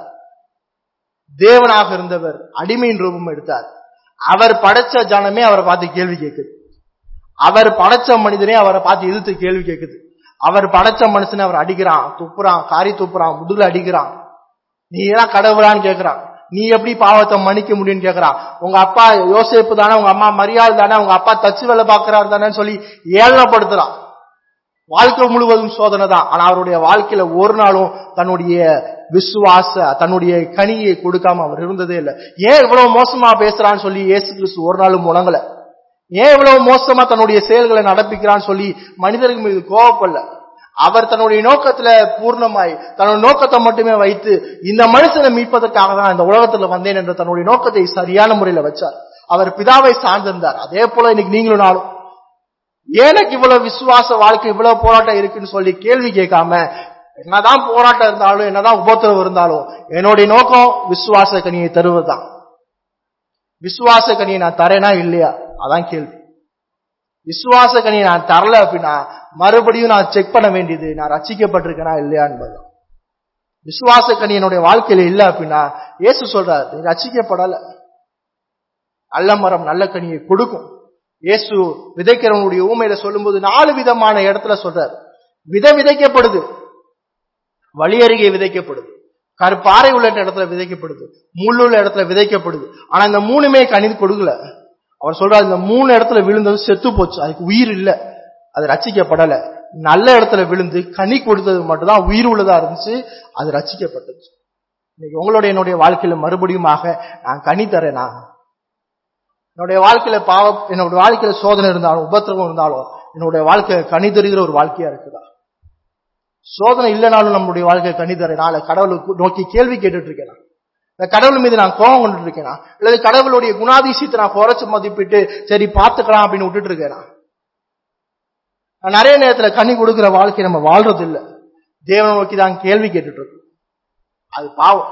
தேவனாக இருந்தவர் அடிமையின் ரூபம் எடுத்தார். அவர் படைச்ச ஜனமே அவரை பார்த்து கேள்வி கேட்குது. அவர் படைச்ச மனிதனே அவரை பார்த்து எதிர்த்து கேள்வி கேட்குது. அவர் படைச்ச மனுஷனை அவர் அடிக்கிறான், துப்புறான், காரி துப்புறான், முதுகுல அடிக்கிறான். நீ ஏன் கடவுளான்னு கேட்கிறான். நீ எப்படி பாவத்தை மன்னிக்க முடியும்னு கேட்கிறான். உங்க அப்பா யோசேப்பு தானே, உங்க அம்மா மரியாதை தானே, உங்க அப்பா தச்சு வேலை பார்க்கிறாரு தானே சொல்லி ஏளனப்படுத்துறான். வாழ்க்கை முழுவதும் சோதனை தான். ஆனா அவருடைய வாழ்க்கையில ஒரு நாளும் தன்னுடைய விசுவாச தன்னுடைய கனியை கொடுக்காம அவர் இருந்ததே இல்லை. ஏன் இவ்வளவு மோசமா பேசுறான்னு சொல்லி இயேசு கிறிஸ்து ஒரு நாளும் முழங்கல. ஏன் இவ்வளவு மோசமா தன்னுடைய செயல்களை நடப்பிக்கிறான்னு சொல்லி மனிதர்கள் மீது கோபப்படல. அவர் தன்னுடைய நோக்கத்துல பூர்ணமாய் தன்னுடைய நோக்கத்தை மட்டுமே வைத்து இந்த மனுஷனை மீட்பதற்காக தான் இந்த உலகத்துல வந்தேன் என்ற தன்னுடைய நோக்கத்தை சரியான முறையில வச்சார். அவர் பிதாவை சார்ந்திருந்தார். அதே போல இன்னைக்கு நீங்களும் நாளும் எனக்கு இவ்வளவு விசுவாச வாழ்க்கை இவ்வளவு போராட்டம் இருக்குன்னு சொல்லி கேள்வி கேட்காம, என்னதான் போராட்டம் இருந்தாலும் என்னதான் உபத்திரவம் இருந்தாலும் என்னுடைய நோக்கம் விசுவாச கனியை தருவதுதான். விசுவாச கனியை நான் தரேனா இல்லையா அதான் கேள்வி. விசுவாச கனியை நான் தரல அப்படின்னா மறுபடியும் நான் செக் பண்ண வேண்டியது நான் ரட்சிக்கப்பட்டிருக்கேனா இல்லையா என்பது. விசுவாச கனி என்னுடைய வாழ்க்கையில இல்ல அப்படின்னா இயேசு சொல்றாரு, நீ ரட்சிக்கப்படல. நல்ல மரம் நல்ல கனியை கொடுக்கும். இயேசு விதைக்கிறவனுடைய ஊமையில சொல்லும்போது 4 விதமான இடத்துல சொல்றாரு. விதைக்கப்படுது, வழி அருகே விதைக்கப்படுது, கற்பாறை உள்ள இடத்துல விதைக்கப்படுது, முள்ளுள்ள இடத்துல விதைக்கப்படுது. ஆனா இந்த 3மே கனி கொடுக்கல. அவர் சொல்றாரு, இந்த 3 இடத்துல விழுந்தது செத்து போச்சு, அதுக்கு உயிர் இல்ல, அது ரட்சிக்கப்படல. நல்ல இடத்துல விழுந்து கனி கொடுத்தது மட்டும்தான் உயிர் உள்ளதா இருந்துச்சு, அது ரட்சிக்கப்பட்டுச்சு. இன்னைக்கு உங்களுடைய என்னுடைய வாழ்க்கையில மறுபடியும் நான் கனி தரேனா? என்னுடைய வாழ்க்கையில என்னுடைய வாழ்க்கையில சோதனை இருந்தாலும் உபத்திரவம் இருந்தாலும் என்னுடைய வாழ்க்கை கனி தருகிற ஒரு வாழ்க்கையா இருக்குதா? சோதனை இல்லைனாலும் நம்முடைய வாழ்க்கை கனி தரேனா? இல்ல கடவுளுக்கு நோக்கி கேள்வி கேட்டுட்டு இருக்கேனா? இந்த கடவுள் மீது நான் கோபம் கொண்டுட்டு இருக்கேனா? அல்லது கடவுளுடைய குணாதிசயத்தை நான் குறைச்சு மதிப்பிட்டு சரி பார்த்துக்கலாம் அப்படின்னு விட்டுட்டு இருக்கேனா? நிறைய நேரத்துல கனி கொடுக்கிற வாழ்க்கை நம்ம வாழ்றது இல்லை, தேவனை நோக்கி தான் கேள்வி கேட்டுட்டு இருக்கோம். அது பாவம்.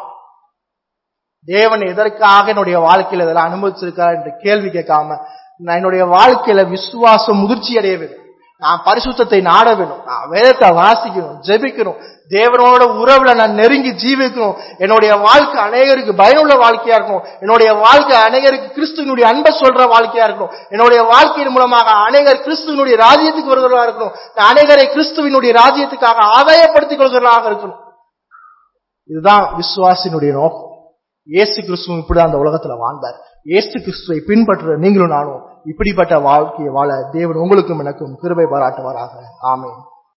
தேவன் எதற்காக என்னுடைய வாழ்க்கையில இதெல்லாம் அனுமதிச்சிருக்கா என்று கேள்வி கேட்காம நான் என்னுடைய வாழ்க்கையில விசுவாசம் முதிர்ச்சி அடைய வேண்டும். நான் பரிசுத்தத்தை நாட வேணும், நான் வேதத்தை வாசிக்கணும், ஜெபிக்கணும், தேவனோட உறவுல நான் நெருங்கி ஜீவிக்கணும். என்னுடைய வாழ்க்கை அநேகருக்கு பயனுள்ள வாழ்க்கையா இருக்கணும். என்னுடைய வாழ்க்கை அநேகருக்கு கிறிஸ்துவனுடைய அன்பை சொல்ற வாழ்க்கையா இருக்கணும். என்னுடைய வாழ்க்கையின் மூலமாக அநேகர் கிறிஸ்துவனுடைய ராஜ்யத்துக்கு வருகிறவர்களாக இருக்கணும். அநேகரை கிறிஸ்துவனுடைய ராஜ்யத்துக்காக ஆதாயப்படுத்திக் கொள்கிறவர்களாக இருக்கணும். இதுதான் விசுவாசினுடைய நோக்கம். இயேசு கிறிஸ்துவும் இப்படிதான் அந்த உலகத்துல வாழ்ந்தார். இயேசு கிறிஸ்துவை பின்பற்ற நீங்களும் நானும் இப்படிப்பட்ட வாழ்க்கையை வாழ தேவன் உங்களுக்கும் எனக்கும் கிருபை பாராட்டுவாராக. ஆமென்.